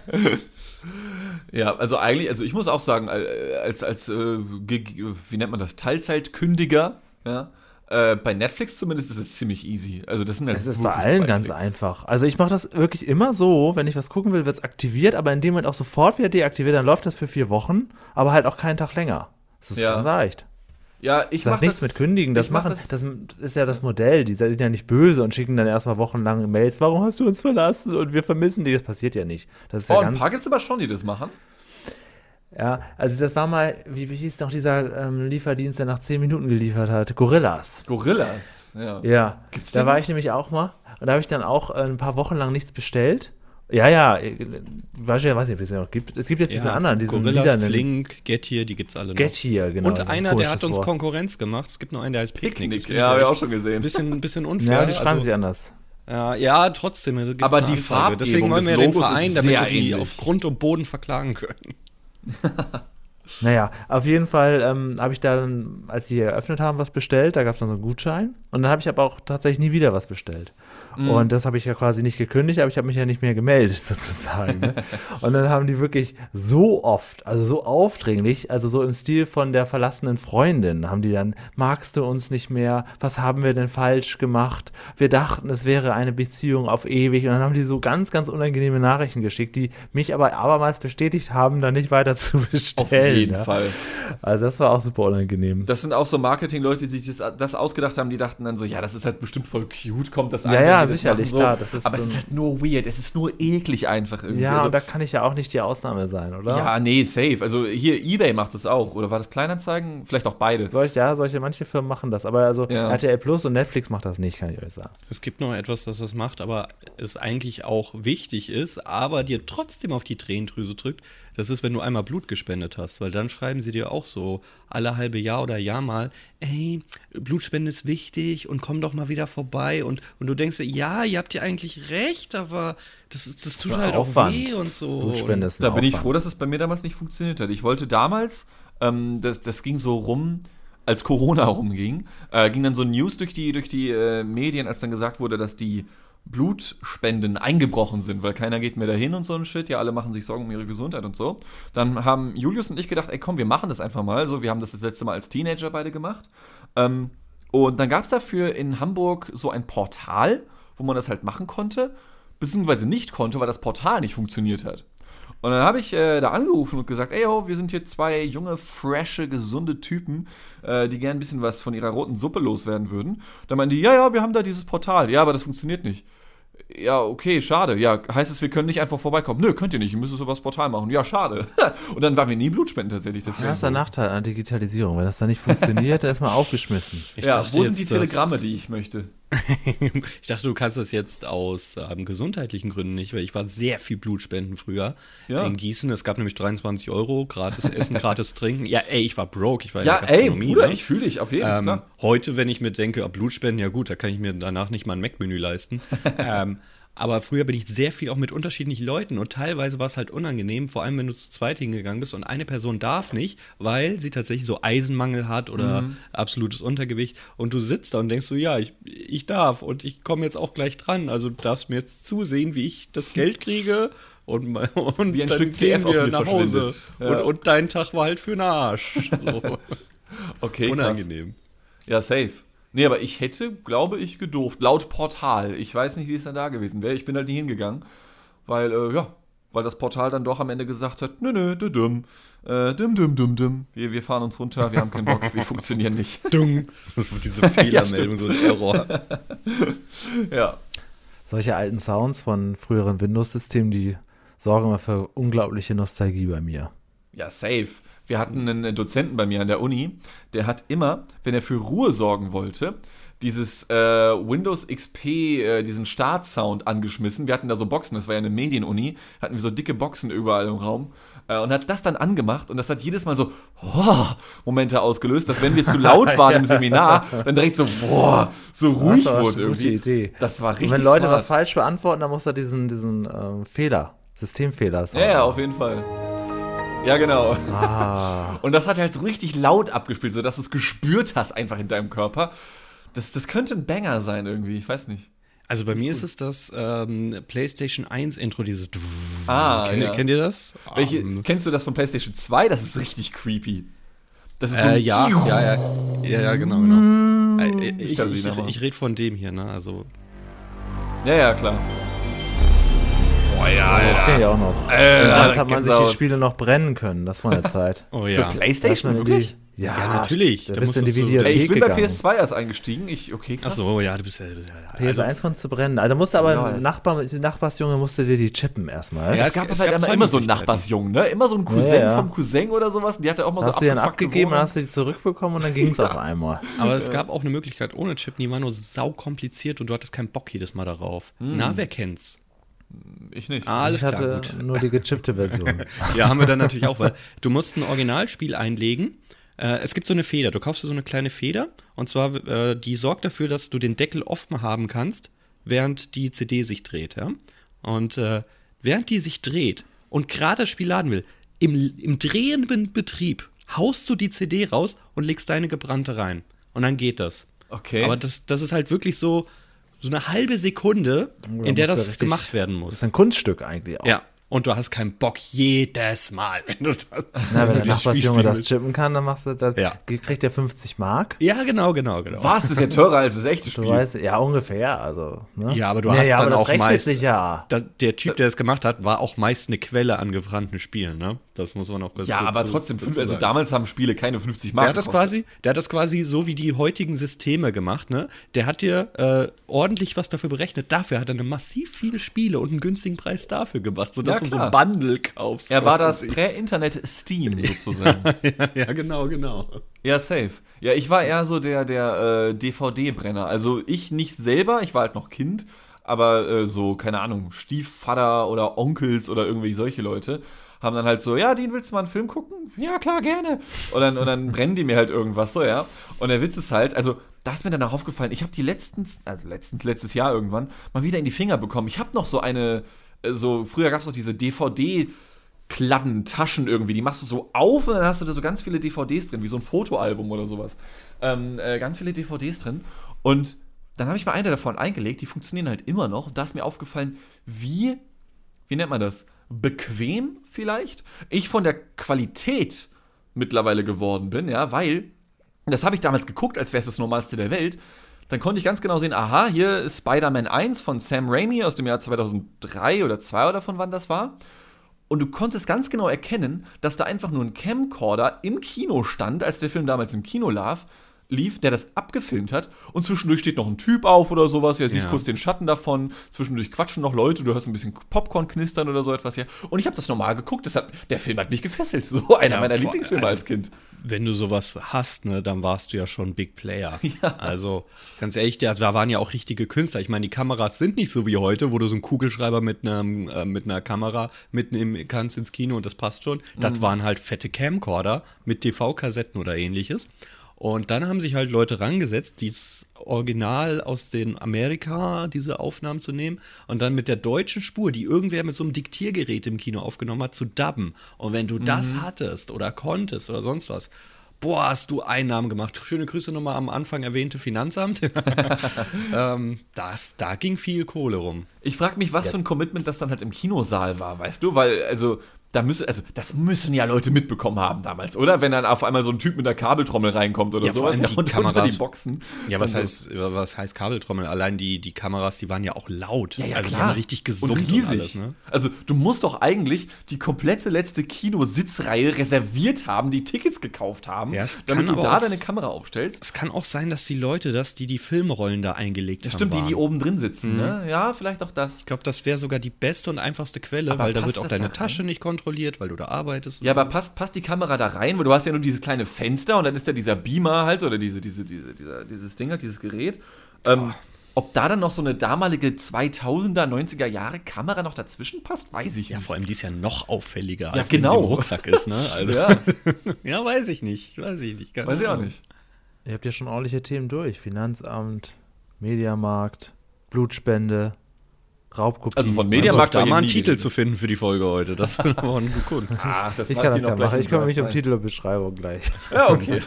ja, also eigentlich, also ich muss auch sagen, als, als äh, ge- ge- wie nennt man das, Teilzeitkündiger, ja, äh, bei Netflix zumindest ist es ziemlich easy. Also das sind halt
Es ist bei
wirklich
allen
zwei
ganz
Klicks.
einfach. Also ich mache das wirklich immer so, wenn ich was gucken will, wird es aktiviert, aber in dem Moment auch sofort wieder deaktiviert, dann läuft das für vier Wochen, aber halt auch keinen Tag länger. Das ist
Ja.
ganz leicht.
Ja, ich
Das
mach
hat nichts
das,
mit Kündigen, das
ich mach
machen, das ist ja das Modell, die sind ja nicht böse und schicken dann erstmal wochenlang Mails, warum hast du uns verlassen und wir vermissen dich, das passiert ja nicht. Das ist ja
Oh, ein
ganz,
paar gibt's aber schon, die das machen.
ja, also das war mal, wie, wie hieß noch dieser ähm, Lieferdienst, der nach zehn Minuten geliefert hat, Gorillas.
Gorillas, ja.
Ja,
Gibt's
da
den
war
noch?
ich nämlich auch mal und da habe ich dann auch äh, ein paar Wochen lang nichts bestellt. Ja, ja, äh, weiß ich, weiß nicht, ob es den noch gibt. Es gibt jetzt diese anderen, diese
Gorillas,
lilanen-
Flink, Getir, die gibt's alle noch.
Get hier, genau.
Und
das
einer, der hat
komisches
uns
Wort.
Konkurrenz gemacht. Es gibt noch einen, der heißt Picknick.
Picknick,
Das finde
ja, habe ich
echt
auch schon gesehen.
Ein bisschen, ein bisschen unfair.
Ja, die schreiben
also,
sich anders.
ja, ja, trotzdem. da gibt's
Aber
eine
die
Anzeige.
Farbgebung
Deswegen wollen wir ja
des
den
Logos
Verein,
ist
damit
sehr
wir die
ähnlich.
auf Grund und Boden verklagen können.
Naja, auf jeden Fall ähm, habe ich dann, als sie eröffnet haben, was bestellt. Da gab es dann so einen Gutschein. Und dann habe ich aber auch tatsächlich nie wieder was bestellt.
Mhm.
Und das habe ich ja quasi nicht gekündigt, aber ich habe mich ja nicht mehr gemeldet, sozusagen. Ne? Und dann haben die wirklich so oft, also so aufdringlich, also so im Stil von der verlassenen Freundin, haben die dann, magst du uns nicht mehr? Was haben wir denn falsch gemacht? Wir dachten, es wäre eine Beziehung auf ewig. Und dann haben die so ganz, ganz unangenehme Nachrichten geschickt, die mich aber abermals bestätigt haben, da nicht weiter zu bestellen.
Auf jeden
ja.
Fall.
Also das war auch super unangenehm.
Das sind auch so Marketing-Leute, die sich das, das ausgedacht haben, die dachten dann so, ja, das ist halt bestimmt voll cute, kommt das an.
Ja,
wenn
ja,
die das
sicherlich,
machen, so.
klar, das ist
Aber
so
es ist
ein-
halt nur weird, es ist nur eklig einfach irgendwie.
Ja,
also,
und da kann ich ja auch nicht die Ausnahme sein, oder?
ja, nee, safe. Also hier, eBay macht das auch. Oder war das Kleinanzeigen? Vielleicht auch beide.
Solch, ja, solche, manche Firmen machen das, aber also
Ja.
R T L Plus und Netflix macht das nicht, kann ich euch sagen.
Es gibt noch etwas, das das macht, aber es eigentlich auch wichtig ist, aber dir trotzdem auf die Tränendrüse drückt. Das ist, wenn du einmal Blut gespendet hast, weil dann schreiben sie dir auch so alle halbe Jahr oder Jahr mal, ey, Blutspende ist wichtig und komm doch mal wieder vorbei und, und du denkst dir, ja, ihr habt ja eigentlich recht, aber das, ist- das tut
Das ist
halt
Aufwand.
auch weh und so.
Blutspende ist ein
Da bin ich
Aufwand.
froh, dass es bei mir damals nicht funktioniert hat. Ich wollte damals, ähm, das, das ging so rum, als Corona rumging, äh, ging dann so News durch die, durch die äh, Medien, als dann gesagt wurde, dass die Blutspenden eingebrochen sind, weil keiner geht mehr dahin und so ein Shit. Ja, alle machen sich Sorgen um ihre Gesundheit und so. Dann haben Julius und ich gedacht, ey komm, wir machen das einfach mal. So, wir haben das das letzte Mal als Teenager beide gemacht. Ähm, und dann gab es dafür in Hamburg so ein Portal, wo man das halt machen konnte, beziehungsweise nicht konnte, weil das Portal nicht funktioniert hat. Und dann habe ich äh, da angerufen und gesagt, ey, yo, wir sind hier zwei junge, frische, gesunde Typen, äh, die gern ein bisschen was von ihrer roten Suppe loswerden würden. Da meinen die, ja, ja, wir haben da dieses Portal. Ja, aber das funktioniert nicht. Ja, okay, schade. Ja, heißt es, wir können nicht einfach vorbeikommen? Nö, könnt ihr nicht, ihr müsst es über das Portal machen. Ja, schade. Und dann waren wir nie Blutspenden tatsächlich.
Das
Deswegen.
ist der Nachteil an Digitalisierung. Wenn das dann nicht funktioniert, dann ist man aufgeschmissen.
Ich
Ja,
dachte
wo sind die
jetzt, dass-
Telegramme, die ich möchte?
Ich dachte, du kannst das jetzt aus ähm, gesundheitlichen Gründen nicht, weil ich war sehr viel Blutspenden früher
Ja.
in Gießen. Es gab nämlich dreiundzwanzig Euro, gratis Essen, gratis Trinken. Ja, ey, ich war broke, ich war
Ja,
in der
ey,
Gastronomie.
Bruder,
ne?
ich fühle dich, auf jeden Fall.
ähm,
klar.
Heute, wenn ich mir denke, ah, Blutspenden, ja gut, da kann ich mir danach nicht mal ein Mac-Menü leisten. ähm, Aber früher bin ich sehr viel auch mit unterschiedlichen Leuten und teilweise war es halt unangenehm, vor allem wenn du zu zweit hingegangen bist und eine Person darf nicht, weil sie tatsächlich so Eisenmangel hat oder mhm. absolutes Untergewicht und du sitzt da und denkst so, ja, ich, ich darf und ich komme jetzt auch gleich dran, also du darfst mir jetzt zusehen, wie ich das Geld kriege und, und
wie ein
dann
Stück C F
gehen wir nach Hause
ja.
und, und dein Tag war halt für den Arsch. So.
Okay,
unangenehm.
Krass. Ja, safe. Nee, aber ich hätte, glaube ich, gedurft. Laut Portal. Ich weiß nicht, wie es dann da gewesen wäre. Ich bin halt nie hingegangen. Weil, äh, ja, weil das Portal dann doch am Ende gesagt hat, nö, nö, dü, dumm. Äh, dim, dim, dim, dim. Wir, wir fahren uns runter, wir haben keinen Bock, wir funktionieren nicht.
Dumm. Das wird diese Fehlermeldung, ja, so ein Error.
Ja.
Solche alten Sounds von früheren Windows-Systemen, die sorgen immer für unglaubliche Nostalgie bei mir.
Ja, safe. Wir hatten einen Dozenten bei mir an der Uni, der hat immer, wenn er für Ruhe sorgen wollte, dieses äh, Windows X P, äh, diesen Startsound angeschmissen. Wir hatten da so Boxen, das war ja eine Medienuni, hatten wir so dicke Boxen überall im Raum äh, und hat das dann angemacht und das hat jedes Mal so oh, Momente ausgelöst, dass wenn wir zu laut waren im Seminar, dann direkt so boah, so ruhig
das war
wurde
eine gute
irgendwie.
Idee.
Das war richtig
und wenn Leute
smart.
was falsch beantworten, dann muss er diesen, diesen äh, Fehler, Systemfehler
Ja, ja, auf jeden Fall. Ja, genau.
Ah.
Und das hat er halt so richtig laut abgespielt, sodass du es gespürt hast einfach in deinem Körper. Das, das könnte ein Banger sein irgendwie, ich weiß nicht.
Also bei mir ist es das ähm, PlayStation eins Intro, dieses
Ah,
kennt,
ja.
kennt ihr das?
Welche,
Um,
kennst du das von PlayStation zwei? Das ist richtig creepy. Das ist so
äh,
ein
ja, ja, ja, ja, ja, genau, genau. Äh, ich
Ich kann sie
ich,
noch mal.
ich, ich rede von dem hier, ne, also
Ja, ja, klar.
boah, ja,
Das kenne ich auch noch.
Äh,
Damals hat man sich
Gänsehaut.
die Spiele noch brennen können, das war eine Zeit.
oh
Für
ja.
PlayStation,
Da ist man in
wirklich?
die- Ja,
Ja, natürlich.
Da
Da
bist du in die
musstest du-
Videothek
Ey, ich bin bei
gegangen.
P S zwei erst eingestiegen. Ich, okay, krass.
Ach so, ja, du bist ja, du bist ja
P S eins
also,
konntest du brennen. Also musste aber
Ja, ja.
ein Nachbar, Nachbarsjunge musste dir die chippen erstmal.
Ja,
es
es-
gab
es
halt
gab
immer,
zwei
immer so einen
Möglichkeiten.
Nachbarsjungen, ne? Immer so ein Cousin
Ja, ja.
vom Cousin oder sowas. Und die hatte auch mal
hast
so
du die dann
abgefuckte
abgegeben, dann
Wohnung.
hast du die zurückbekommen und dann ging es auf einmal.
aber es gab auch eine Möglichkeit ohne Chip, die war nur saukompliziert und du hattest keinen Bock jedes Mal darauf. Na, wer kennt's?
Ich nicht.
Ah, alles
ich
klar,
hatte
gut.
nur die gechippte Version.
Ja, haben wir dann natürlich auch, weil du musst ein Originalspiel einlegen. Äh, es gibt so eine Feder, du kaufst dir so eine kleine Feder und zwar, äh, die sorgt dafür, dass du den Deckel offen haben kannst, während die C D sich dreht, ja. Und äh, während die sich dreht und gerade das Spiel laden will, im, im drehenden Betrieb haust du die C D raus und legst deine gebrannte rein. Und dann geht das.
Okay.
Aber das, das ist halt wirklich so, so eine halbe Sekunde,
Oh, da
in der
musst du
das
richtig-
gemacht werden
Das
muss.
ist ein Kunststück eigentlich auch.
Ja. Und du hast keinen Bock jedes Mal, wenn du das.
Na, wenn der
dieses Spiel
Nachbarsjunge das
spielst.
chippen kann, dann machst du das,
Ja.
kriegt der fünfzig Mark.
Ja, genau, genau, genau.
Was? Das ist ja teurer als das echte
Du
Spiel.
weißt, ja, ungefähr, also. Ne?
Ja, aber du
ja,
hast
ja,
dann
aber das
auch
rechnet
meist.
sich ja.
Da, der Typ, der es gemacht hat, war auch meist eine Quelle an gebrannten Spielen, ne? Das muss man auch kurz
Ja,
so-
aber
so-
trotzdem, fünf,
dazu
also
sagen.
damals haben Spiele keine fünfzig Mark
Der hat das
gekostet.
quasi, der hat das quasi so wie die heutigen Systeme gemacht, ne? Der hat dir äh, ordentlich was dafür berechnet. Dafür hat er eine massiv viele Spiele und einen günstigen Preis dafür gemacht, sodass
Ja,
du so ein
klar.
Bundle kaufst.
Er war das Prä-Internet-Steam sozusagen.
ja, ja, genau, genau.
Ja, safe. Ja, ich war eher so der, der äh, D V D-Brenner. Also ich nicht selber, ich war halt noch Kind, aber äh, so, keine Ahnung, Stiefvater oder Onkels oder irgendwie solche Leute haben dann halt so, ja, Dean, willst du mal einen Film gucken? Ja, klar, gerne. Und dann, und dann brennen die mir halt irgendwas so, ja. Und der Witz ist halt, also da ist mir dann auch aufgefallen, ich habe die letztens, also letztens, letztes Jahr irgendwann, mal wieder in die Finger bekommen. Ich habe noch so eine, äh, so, früher gab es noch diese D V D- Kladden, Taschen irgendwie, die machst du so auf und dann hast du da so ganz viele D V Ds drin, wie so ein Fotoalbum oder sowas. Ähm, äh, ganz viele D V Ds drin. Und dann habe ich mal eine davon eingelegt, die funktionieren halt immer noch. Und da ist mir aufgefallen, wie, wie nennt man das? Bequem vielleicht? Ich von der Qualität mittlerweile geworden bin, ja, weil, das habe ich damals geguckt, als wäre es das Normalste der Welt. Dann konnte ich ganz genau sehen, aha, hier ist Spider-Man eins von Sam Raimi aus dem Jahr zweitausenddrei oder zweitausendzwei oder von wann das war. Und du konntest ganz genau erkennen, dass da einfach nur ein Camcorder im Kino stand, als der Film damals im Kino lief, lief, der das abgefilmt hat. Und zwischendurch steht noch ein Typ auf oder sowas. Ja, siehst
Ja.
kurz den Schatten davon. Zwischendurch quatschen noch Leute. Du hörst ein bisschen Popcorn knistern oder so etwas. Ja. Und ich habe das normal geguckt. Deshalb, der Film hat mich gefesselt. So einer
Ja,
meiner
vor-
Lieblingsfilme
also-
als Kind.
Wenn du sowas hast, ne, dann warst du ja schon Big Player. Also, ganz ehrlich, da, da waren ja auch richtige Künstler. Ich meine, die Kameras sind nicht so wie heute, wo du so einen Kugelschreiber mit, einem, äh, mit einer Kamera mitnehmen kannst ins Kino und das passt schon. Das waren halt fette Camcorder mit D V-Kassetten oder ähnliches. Und dann haben sich halt Leute rangesetzt, dieses Original aus den Amerika, diese Aufnahmen zu nehmen und dann mit der deutschen Spur, die irgendwer mit so einem Diktiergerät im Kino aufgenommen hat, zu dubben. Und wenn du mhm. das hattest oder konntest oder sonst was, boah, hast du Einnahmen gemacht. Schöne Grüße nochmal am Anfang erwähnte Finanzamt. ähm, das, da ging viel Kohle rum.
Ich frage mich, was ja. für ein Commitment das dann halt im Kinosaal war, weißt du? Weil, also, da müssen, also, das müssen ja Leute mitbekommen haben damals, oder? Wenn dann auf einmal so ein Typ mit einer Kabeltrommel reinkommt oder
ja,
sowas.
Ja, und
unter die Boxen.
Ja, was heißt, was heißt Kabeltrommel? Allein die, die Kameras, die waren ja auch laut.
Ja, ja,
also,
klar.
Die haben richtig gesummt und,
riesig.
und alles, ne?
Also, du musst doch eigentlich die komplette letzte Kinositzreihe reserviert haben, die Tickets gekauft haben,
ja,
damit du da deine Kamera aufstellst.
Es kann auch sein, dass die Leute das, die die Filmrollen da eingelegt
das
haben,
stimmt,
waren.
die, die oben drin sitzen, mhm. ne? Ja, vielleicht auch das.
Ich glaube, das wäre sogar die beste und einfachste Quelle, aber weil da wird auch deine Tasche nicht kontrolliert, weil du da arbeitest.
Ja, aber passt, passt die Kamera da rein? Weil du hast ja nur dieses kleine Fenster und dann ist ja dieser Beamer halt oder diese, diese, diese, dieser, dieses Ding halt, dieses Gerät. Ähm, ob da dann noch so eine damalige zweitausender, neunziger Jahre Kamera noch dazwischen passt, weiß ich
ja,
nicht.
Vor allem die ist ja noch auffälliger,
ja,
als
genau.
wenn sie im Rucksack ist, ne? Also,
ja.
ja, weiß ich nicht, weiß ich nicht.
Weiß ich auch nicht.
Ihr habt ja schon ordentliche Themen durch. Finanzamt, Mediamarkt, Blutspende, Raubkopie.
Also von Mediamarkt da mal einen Titel zu finden für die Folge heute. Das wäre aber eine Kunst.
Ach, das
ich kann das ja machen. Ich kümmere mich um Titel und Beschreibung gleich.
Ja, okay.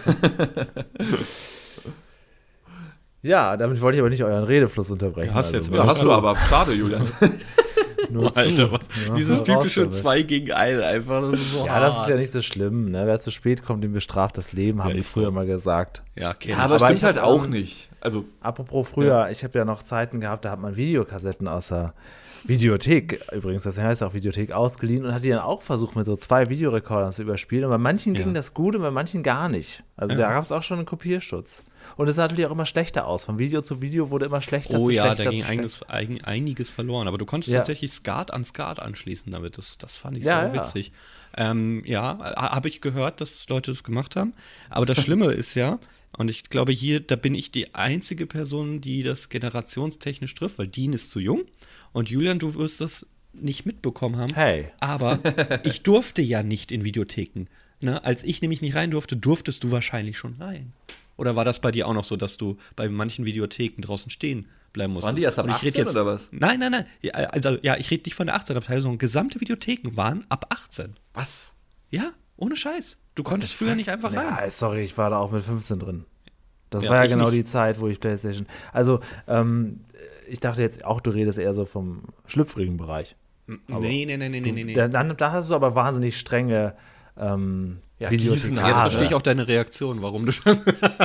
Ja, damit wollte ich aber nicht euren Redefluss unterbrechen.
Ja, hast,
also,
jetzt
ja, hast du aber. Schade, Julian.
Nur Alter, was, ja, dieses typische zwei gegen eins einfach, das ist so
ja,
hart.
Das ist ja nicht so schlimm, ne? Wer zu spät kommt, dem bestraft das Leben, haben
ja,
wir früher so. mal gesagt.
Ja, okay.
Ja, aber, aber stimmt halt auch nicht. Also,
apropos früher, ja. ich habe ja noch Zeiten gehabt, da hat man Videokassetten aus der Videothek, übrigens, das heißt auch Videothek, ausgeliehen und hat die dann auch versucht, mit so zwei Videorekordern zu überspielen. Und bei manchen ja. ging das gut und bei manchen gar nicht. Also ja. da gab es auch schon einen Kopierschutz. Und es sah natürlich auch immer schlechter aus. Von Video zu Video wurde immer schlechter
oh,
zu
ja,
schlechter.
Oh ja, da ging einiges, ein, einiges verloren. Aber du konntest
ja.
tatsächlich Skat an Skat anschließen damit. Das, das fand ich
ja,
so
ja.
witzig. Ähm, ja, habe ich gehört, dass Leute das gemacht haben. Aber das Schlimme ist ja, und ich glaube hier, da bin ich die einzige Person, die das generationstechnisch trifft, weil Dean ist zu jung. Und Julian, du wirst das nicht mitbekommen haben.
Hey.
Aber ich durfte ja nicht in Videotheken. Ne? Als ich nämlich nicht rein durfte, durftest du wahrscheinlich schon rein. Oder war das bei dir auch noch so, dass du bei manchen Videotheken draußen stehen bleiben musstest?
Waren die erst ab achtzehn jetzt, oder was?
Nein, nein, nein. Ja, also, ja, ich rede nicht von der achtzehn-Abteilung, sondern gesamte Videotheken waren ab achtzehn.
Was?
Ja, ohne Scheiß. Du konntest früher nicht einfach rein.
Ja, sorry, ich war da auch mit fünfzehn drin. Das
ja,
war ja genau
nicht.
die Zeit, wo ich PlayStation. Also, ähm, ich dachte jetzt auch, du redest eher so vom schlüpfrigen Bereich.
Aber nee, nee, nee, nee, nee, nee.
Da, da hast du aber wahnsinnig strenge ähm,
ja,
Videotheken.
Jetzt verstehe ich auch deine Reaktion, warum du das.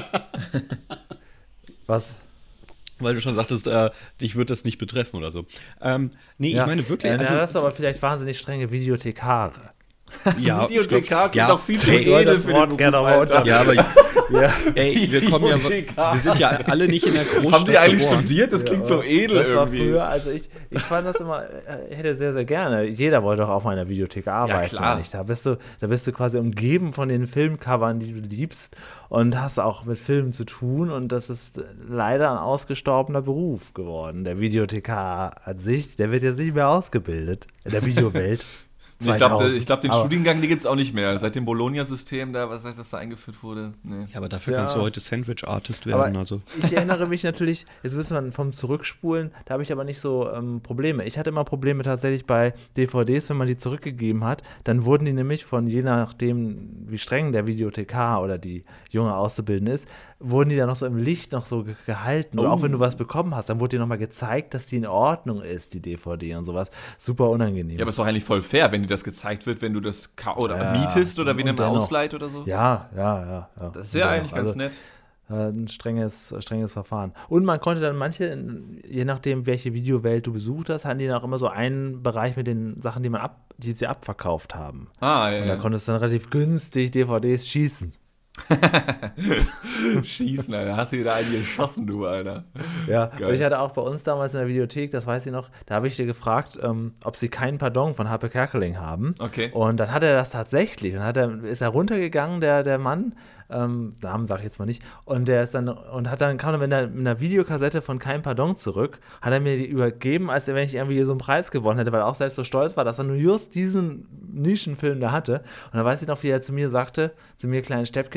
Was?
Weil du schon sagtest, äh, dich wird das nicht betreffen oder so. Ähm, nee,
ja.
ich meine wirklich.
Äh,
also,
ja, das ist aber vielleicht wahnsinnig strenge Videothekare.
Ja, Videothekar klingt
ja,
doch viel zu edel für den
gerne mal unter.
Ja, aber
ja.
ey, wir kommen ja, wir sind ja alle nicht in der Großstadt.
Haben die eigentlich
geboren.
studiert? Das klingt
ja,
so edel
das war
irgendwie.
Früher, also ich, ich fand das immer, äh, hätte sehr, sehr gerne. Jeder wollte doch auch mal in der Videothek arbeiten.
Ja, klar.
Nicht? Da bist du, da bist du quasi umgeben von den Filmcovern, die du liebst und hast auch mit Filmen zu tun und das ist leider ein ausgestorbener Beruf geworden. Der Videothekar an sich, der wird jetzt nicht mehr ausgebildet in der Videowelt.
Ich glaube, glaub, den aber Studiengang, den gibt es auch nicht mehr. Seit dem Bologna-System, da, was heißt, das da eingeführt wurde. Nee.
Ja, aber dafür
ja.
kannst du heute Sandwich-Artist werden.
Aber
also.
Ich erinnere mich natürlich, jetzt müssen wir vom Zurückspulen, da habe ich aber nicht so ähm, Probleme. Ich hatte immer Probleme tatsächlich bei D V Ds, wenn man die zurückgegeben hat, dann wurden die nämlich von, je nachdem, wie streng der Videothekar oder die junge Auszubildende ist, wurden die dann noch so im Licht noch so gehalten. Oder
oh.
auch wenn du was bekommen hast, dann wurde dir nochmal gezeigt, dass die in Ordnung ist, die D V D und sowas. Super unangenehm.
Ja, aber ist doch eigentlich voll fair, wenn dir das gezeigt wird, wenn du das ka- oder
ja,
mietest oder wen jemand ausleiht oder so.
Ja, ja, ja. ja.
Das ist ja eigentlich ganz also, nett.
Ein strenges, strenges Verfahren. Und man konnte dann manche, je nachdem, welche Videowelt du besucht hast, hatten die dann auch immer so einen Bereich mit den Sachen, die man ab, die sie abverkauft haben.
Ah, ja.
Und da konntest du dann relativ günstig D V Ds schießen.
Schießen, Alter. Hast du wieder einen geschossen, du, Alter.
Ja,
Geil.
und ich hatte auch bei uns damals in der Videothek, das weiß ich noch, da habe ich dir gefragt, ähm, ob sie keinen Pardon von Harpe Kerkeling haben.
Okay.
Und dann hat er das tatsächlich. Und hat er, ist er runtergegangen, der, der Mann, ähm, Namen sage ich jetzt mal nicht, und der ist dann, und hat dann, kam er mit einer, mit einer Videokassette von Kein Pardon zurück, hat er mir die übergeben, als wenn ich irgendwie so einen Preis gewonnen hätte, weil er auch selbst so stolz war, dass er nur just diesen Nischenfilm da hatte. Und dann weiß ich noch, wie er zu mir sagte, zu mir, kleinen Steppke,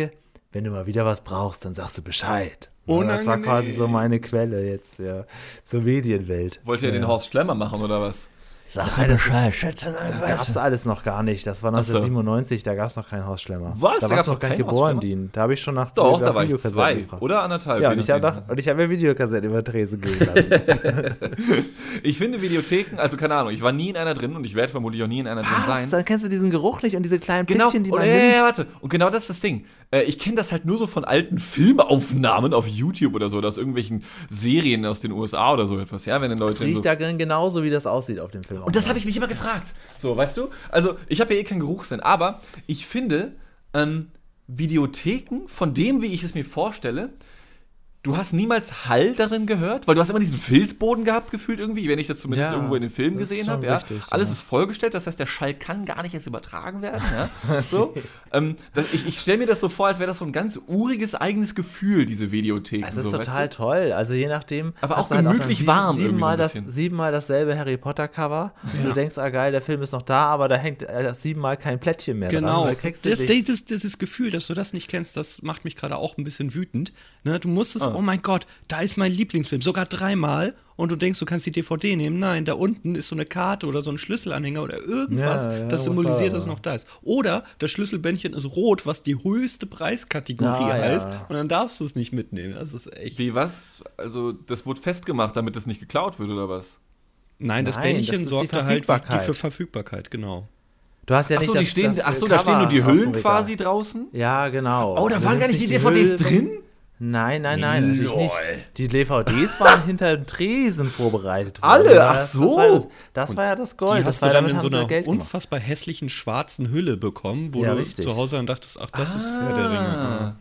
wenn du mal wieder was brauchst, dann sagst du Bescheid. Ja,
Unangenehm.
das war quasi so meine Quelle jetzt ja, zur Medienwelt.
Wollt ihr
ja.
den Horst Schlemmer machen oder was?
Sagst du Bescheid, Schätze? Das gab es alles noch gar nicht. Das war neunzehnhundertsiebenundneunzig, da gab es noch keinen Horst Schlemmer.
Was?
Da,
Da
warst
gab's
du
noch
noch gar nicht
keinen Horst
geboren,
Schlemmer?
Dean. Da habe ich schon nach
Doch,
nach
da war ich
Videokassetten
zwei
gefragt.
oder anderthalb.
Ja,
je
und ich habe
nachdem.
noch- und ich habe mir Videokassetten über Tresen gehen lassen.
Ich finde Videotheken, also keine Ahnung, ich war nie in einer drin und ich werde vermutlich auch nie in einer drin
Was?
sein.
Dann kennst du diesen Geruch nicht und diese kleinen
Genau,
Plättchen, die
und,
man
ja, ja,
nimmt.
ja, warte. Und genau das ist das Ding. Äh, ich kenne das halt nur so von alten Filmaufnahmen auf YouTube oder so, oder aus irgendwelchen Serien aus den U S A oder so etwas, ja, wenn dann Leute
Das
in so
riecht da drin genauso, wie das aussieht auf dem Film.
Und das habe ich mich immer gefragt. So, weißt du? Also, ich habe ja eh keinen Geruchssinn, aber ich finde, ähm, Videotheken, von dem, wie ich es mir vorstelle, du hast niemals Hall darin gehört, weil du hast immer diesen Filzboden gehabt, gefühlt irgendwie, wenn ich das zumindest
Ja,
irgendwo in den Filmen
das ist
gesehen
schon
habe. Ja.
richtig,
Alles
ja.
ist vollgestellt, das heißt, der Schall kann gar nicht jetzt übertragen werden. Ja. So. ähm, das, ich ich stelle mir das so vor, als wäre das so ein ganz uriges eigenes Gefühl, diese Videotheken.
Es ist
so,
total
weißt
toll. Also je nachdem.
Aber
hast
auch
du
gemütlich
dann
warm
sieben,
irgendwie so
siebenmal,
ein
das,
bisschen.
siebenmal dasselbe Harry Potter Cover. Und du denkst, ah geil, der Film ist noch da, aber da hängt äh, siebenmal kein Plättchen mehr
Genau.
dran. Da kriegst du
Das,
dich-
das, dieses Gefühl, dass du das nicht kennst, das macht mich gerade auch ein bisschen wütend. Ne, du musstest,
Ah.
oh mein Gott, da ist mein Lieblingsfilm, sogar dreimal. Und du denkst, du kannst die D V D nehmen. Nein, da unten ist so eine Karte oder so ein Schlüsselanhänger oder irgendwas,
Ja, ja,
das
was
symbolisiert,
war-
dass es noch da ist. Oder das Schlüsselbändchen ist rot, was die höchste Preiskategorie
Ah, ja.
heißt. Und dann darfst du es nicht mitnehmen. Das ist echt.
Wie was? Also, das wurde festgemacht, damit das nicht geklaut wird, oder was?
Nein, das
Nein,
Bändchen
das ist die
sorgte halt wie- die
Verfügbarkeit.
für Verfügbarkeit, genau.
Du hast ja
Achso,
nicht
die
das,
stehen,
das,
ach so,
äh,
da stehen nur die
Cover aus
Hüllen
dem Regal.
quasi draußen.
Ja, genau.
Oh, da
Du
waren gar
nimmst
nicht die
nicht
D V Ds
Hüllen.
drin?
Nein, nein, nein, natürlich
Lol.
nicht. Die D V Ds waren hinter dem Tresen vorbereitet worden.
Alle?
Ja,
Ach
das-
so.
Das war, das, das war ja das Gold.
Die
das
hast
war,
du dann
damit
in so
haben sie
einer
Geld gemacht.
unfassbar hässlichen schwarzen Hülle bekommen, wo
Ja,
du
richtig.
zu Hause dann dachtest, ach, das ist Herr der Ringe.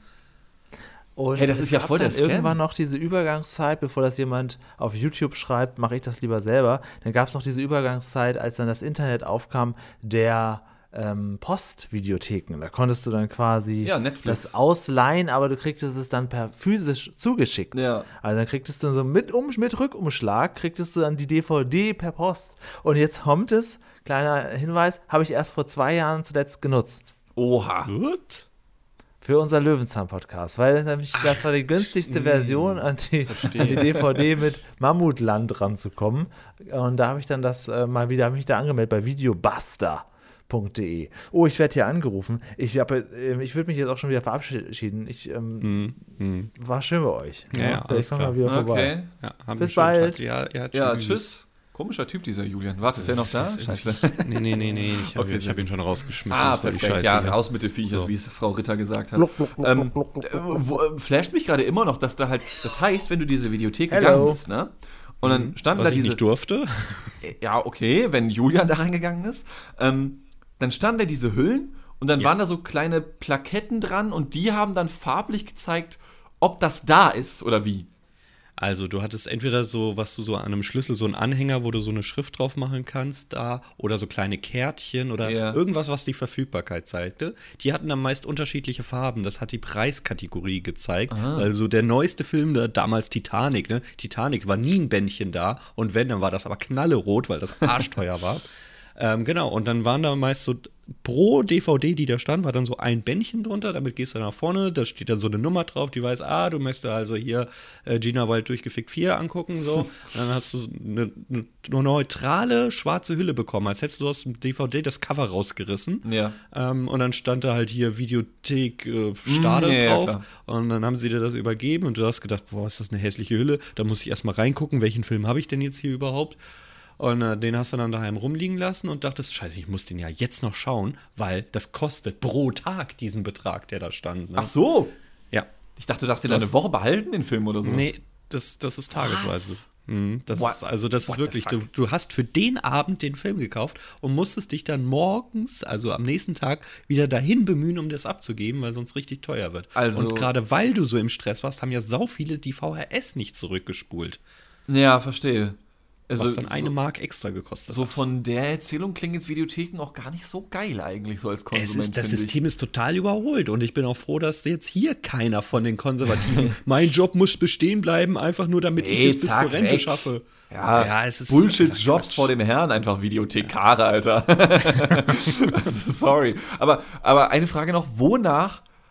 Und
Hey, das
es
ist ja
gab
voll der
dann
Scam.
irgendwann noch diese Übergangszeit, bevor das jemand auf YouTube schreibt, mache ich das lieber selber. Dann gab es noch diese Übergangszeit, als dann das Internet aufkam, der ähm, Postvideotheken. Da konntest du dann quasi
Ja, Netflix.
das ausleihen, aber du kriegtest es dann per physisch zugeschickt.
Ja.
Also dann kriegtest du so mit, um, mit Rückumschlag, kriegtest du dann die D V D per Post. Und jetzt kommt es, kleiner Hinweis, habe ich erst vor zwei Jahren zuletzt genutzt.
Oha.
What?
Für unser Löwenzahn-Podcast, weil das, nämlich, das war die günstigste Version, an die, an die D V D mit Mammutland ranzukommen. Und da habe ich dann das äh, mal wieder, habe mich da angemeldet bei videobuster punkt de. Oh, ich werde hier angerufen. Ich, hab, äh, ich würde mich jetzt auch schon wieder verabschieden. Ich ähm,
Hm,
war schön bei euch.
Ja, ja, alles
ich komm
klar.
mal wieder vorbei.
Okay.
Ja, haben
Bis
wir schon
bald.
Tag. Ja, ja,
Ja,
tschüss.
tschüss. Komischer Typ, dieser Julian. Warte, ist der noch da?
Das ist-
Scheiße.
Nee, nee, nee, nee, ich habe
Okay,
ich hab ihn schon rausgeschmissen.
Ah,
das war die
perfekt.
Scheiße,
Ja,
ja.
raus mit den Viechern,
So.
wie es Frau Ritter gesagt hat.
Gluck, gluck, gluck,
Ähm,
gluck, gluck,
äh,
gluck.
wo, äh, flasht mich gerade immer noch, dass da halt, das heißt, wenn du diese Videothek
Hello.
gegangen bist, ne? Und dann stand
Was
da
ich
diese,
nicht durfte.
ja, okay, wenn Julian da reingegangen ist, ähm, dann standen da diese Hüllen und dann
Ja.
waren da so kleine Plaketten dran und die haben dann farblich gezeigt, ob das da ist oder wie.
Also du hattest entweder so, was du so an einem Schlüssel, so einen Anhänger, wo du so eine Schrift drauf machen kannst, da, oder so kleine Kärtchen oder
Ja.
irgendwas, was die Verfügbarkeit zeigte. Die hatten dann meist unterschiedliche Farben. Das hat die Preiskategorie gezeigt. Also der neueste Film, der damals Titanic, ne? Titanic war nie ein Bändchen da und wenn, dann war das aber knallerot, weil das arschteuer war. Ähm, genau, und dann waren da meist so pro D V D, die da stand, war dann so ein Bändchen drunter, damit gehst du nach vorne, da steht dann so eine Nummer drauf, die weiß, ah, du möchtest also hier äh, Gina Wild durchgefickt vier angucken, so. Und dann hast du so eine, eine, eine neutrale schwarze Hülle bekommen, als hättest du aus dem D V D das Cover rausgerissen.
Ja.
Ähm, und dann stand da halt hier Videothek äh, Stade
Mm, ja, ja,
drauf.
klar.
Und dann haben sie dir das übergeben und du hast gedacht, boah, ist das eine hässliche Hülle. Da muss ich erstmal reingucken, welchen Film habe ich denn jetzt hier überhaupt? Und äh, den hast du dann daheim rumliegen lassen und dachtest, scheiße, ich muss den ja jetzt noch schauen, weil das kostet pro Tag diesen Betrag, der da stand. Ne?
Ach so.
Ja.
Ich dachte, du darfst den eine
Das-
Woche behalten, den Film oder so.
Nee, das, das ist tagesweise. Mhm, das
What?
ist, also das
What
ist
the
wirklich, du,
fuck?
du hast für den Abend den Film gekauft und musstest dich dann morgens, also am nächsten Tag, wieder dahin bemühen, um das abzugeben, weil sonst richtig teuer wird.
Also-
und gerade weil du so im Stress warst, haben ja sau viele die V H S nicht zurückgespult,
Ja, verstehe. Also,
was dann eine
so,
Mark extra gekostet
so
hat.
von der Erzählung klingen jetzt Videotheken auch gar nicht so geil eigentlich, so als
Es
Konsument,
ist, das
finde ich.
System ist total überholt und ich bin auch froh, dass jetzt hier keiner von den Konservativen mein Job muss bestehen bleiben, einfach nur damit
Nee,
ich es bis
zack,
zur Rente
weg.
schaffe.
Ja,
Ja, es ist
Bullshit-Jobs
Quatsch.
vor dem Herrn, einfach Videothekare, Alter. Also, sorry. Aber, aber eine Frage noch, wonach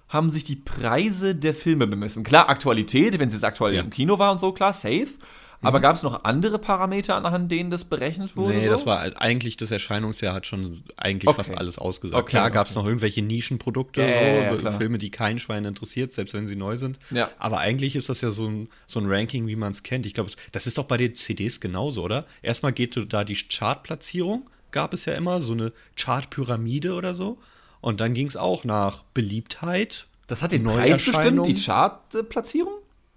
haben sich die Preise der Filme bemessen. Klar, Aktualität, wenn es jetzt aktuell
Ja.
im Kino war und so, klar, safe. Aber gab es noch andere Parameter, anhand denen das berechnet wurde?
Nee,
so?
das war halt- eigentlich, das Erscheinungsjahr hat schon eigentlich
Okay.
fast alles ausgesagt.
Okay,
Klar gab es
okay.
noch irgendwelche Nischenprodukte,
Ja,
so,
ja, ja, klar.
Filme, die kein Schwein interessiert, selbst wenn sie neu sind.
Ja.
Aber eigentlich ist das ja so ein, so ein Ranking, wie man es kennt. Ich glaube, das ist doch bei den C Ds genauso, oder? Erstmal geht da die Chartplatzierung, gab es ja immer, so eine Chartpyramide oder so. Und dann ging es auch nach Beliebtheit.
Das hat den Preis bestimmt,
Neuerscheinung.
die Chartplatzierung?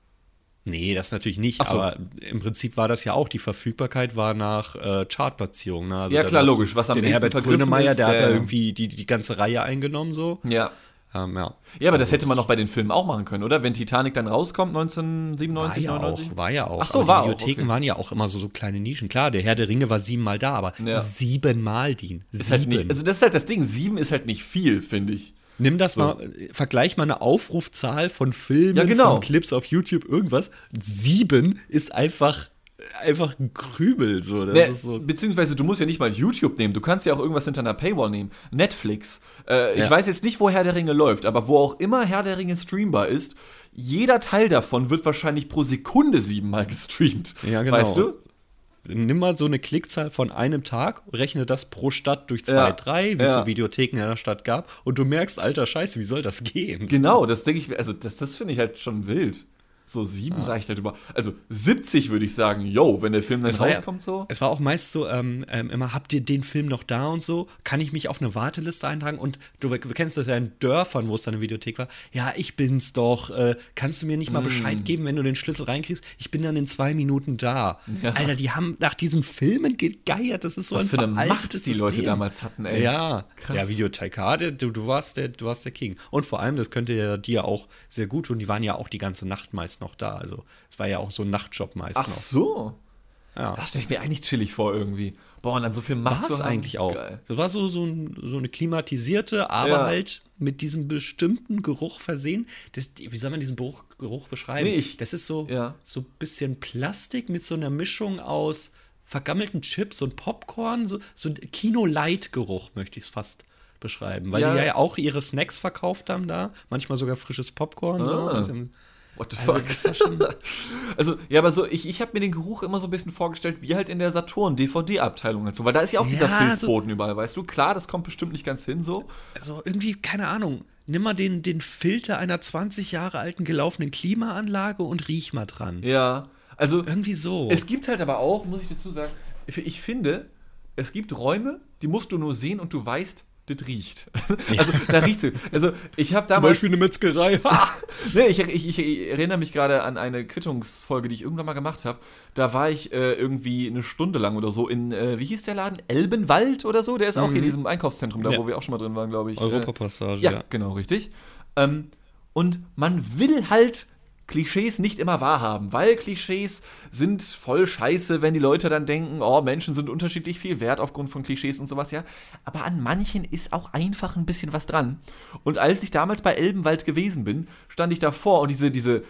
Nee, das natürlich nicht,
Ach so.
aber im Prinzip war das ja auch, die Verfügbarkeit war nach äh, Chartplatzierung. Ne? Also
Ja,
da
klar,
hast du
logisch, was am
den
nächsten
Herbert
vergriffen
Grönemeyer,
ist,
der hat
ja,
da
ja.
irgendwie die, die ganze Reihe eingenommen, so.
Ja.
Ähm, ja.
Ja, aber das
Also
hätte man doch bei den Filmen auch machen können, oder? Wenn Titanic dann rauskommt,
War
neunzehnhundertsiebenundneunzig,
ja
neunundneunzig?
auch, war ja auch.
Ach so,
aber
war
die
auch,
Videotheken
okay.
waren ja auch immer so, so kleine Nischen. Klar, der Herr der Ringe war siebenmal da, aber
Ja.
siebenmal, Dean. Sieben.
Ist halt nicht, also das ist halt das Ding, sieben ist halt nicht viel, finde ich.
Nimm das
So.
mal, äh, vergleich mal eine Aufrufzahl von Filmen,
Ja, genau.
von Clips auf YouTube, irgendwas. Sieben ist einfach, einfach ein Krümel. So. Das
Ne,
ist so.
beziehungsweise du musst ja nicht mal YouTube nehmen, du kannst ja auch irgendwas hinter einer Paywall nehmen. Netflix. Äh, ich
Ja.
weiß jetzt nicht, wo Herr der Ringe läuft, aber wo auch immer Herr der Ringe streambar ist, jeder Teil davon wird wahrscheinlich pro Sekunde siebenmal gestreamt.
Ja, genau.
Weißt du?
Nimm mal so eine Klickzahl von einem Tag, rechne das pro Stadt durch zwei,
Ja.
drei, wie es
Ja.
so Videotheken in der Stadt gab, und du merkst, alter Scheiße, wie soll das gehen?
Genau, das denke ich mir, also das, das finde ich halt schon wild. So sieben reicht halt über. Also siebzig würde ich sagen, yo, wenn der Film dann
Es war, ja,
rauskommt so.
es war auch meist so, ähm, ähm, immer, habt ihr den Film noch da und so? Kann ich mich auf eine Warteliste eintragen? Und du, du kennst das ja in Dörfern, wo es dann eine Videothek war. Ja, ich bin's doch. Äh, kannst du mir nicht mal
Mm.
Bescheid geben, wenn du den Schlüssel reinkriegst? Ich bin dann in zwei Minuten da.
Ja.
Alter, die haben nach diesen Filmen gegeiert. Das ist so
Was
ein
für eine
veraltetes
Macht die Leute
System.
damals hatten, ey.
Ja,
Krass.
ja, Videothekar, du, du, warst der, du warst der King. Und vor allem, das könnte ja dir auch sehr gut tun, die waren ja auch die ganze Nacht meist noch da. Also es war ja auch so ein Nachtjob meist
Ach
noch.
so.
Ja.
Das stelle ich mir eigentlich chillig vor irgendwie. Boah, und dann so viel Macht
War
zu
es
haben.
eigentlich auch.
Geil.
Das war so, so, ein, so eine klimatisierte, aber
Ja.
halt mit diesem bestimmten Geruch versehen. Das, wie soll man diesen Geruch, Geruch beschreiben?
Nee, ich-
das ist so
ja.
so ein bisschen Plastik mit so einer Mischung aus vergammelten Chips und Popcorn. So, so ein Kino-Light-Geruch möchte ich es fast beschreiben. Weil
Ja.
die ja auch ihre Snacks verkauft haben da. Manchmal sogar frisches Popcorn.
Ah.
So. Also,
What the
also
fuck?
das war schon...
Also, ja, aber so, ich, ich habe mir den Geruch immer so ein bisschen vorgestellt, wie halt in der Saturn-D V D-Abteilung dazu. Weil da ist ja auch dieser
Ja,
Filzboden überall, weißt du? Klar, das kommt bestimmt nicht ganz hin so.
Also irgendwie, keine Ahnung, nimm mal den, den Filter einer zwanzig Jahre alten gelaufenen Klimaanlage und riech mal dran.
Ja, also
Irgendwie so.
es gibt halt aber auch, muss ich dazu sagen, ich, ich finde, es gibt Räume, die musst du nur sehen und du weißt, das riecht. Also da riecht es. Also ich habe damals...
eine Metzgerei.
Nee, ich, ich, ich erinnere mich gerade an eine Quittungsfolge, die ich irgendwann mal gemacht habe. Da war ich äh, irgendwie eine Stunde lang oder so in, äh, wie hieß der Laden? Elbenwald oder so? Der ist auch hier in diesem Einkaufszentrum, da
Ja.
wo wir auch schon mal drin waren, glaube ich.
Europapassage,
Äh, ja,
ja.
genau, richtig. Ähm, und man will halt Klischees nicht immer wahrhaben, weil Klischees sind voll scheiße, wenn die Leute dann denken, oh, Menschen sind unterschiedlich viel wert aufgrund von Klischees und sowas, ja. Aber an manchen ist auch einfach ein bisschen was dran. Und als ich damals bei Elbenwald gewesen bin, stand ich davor und diese, diese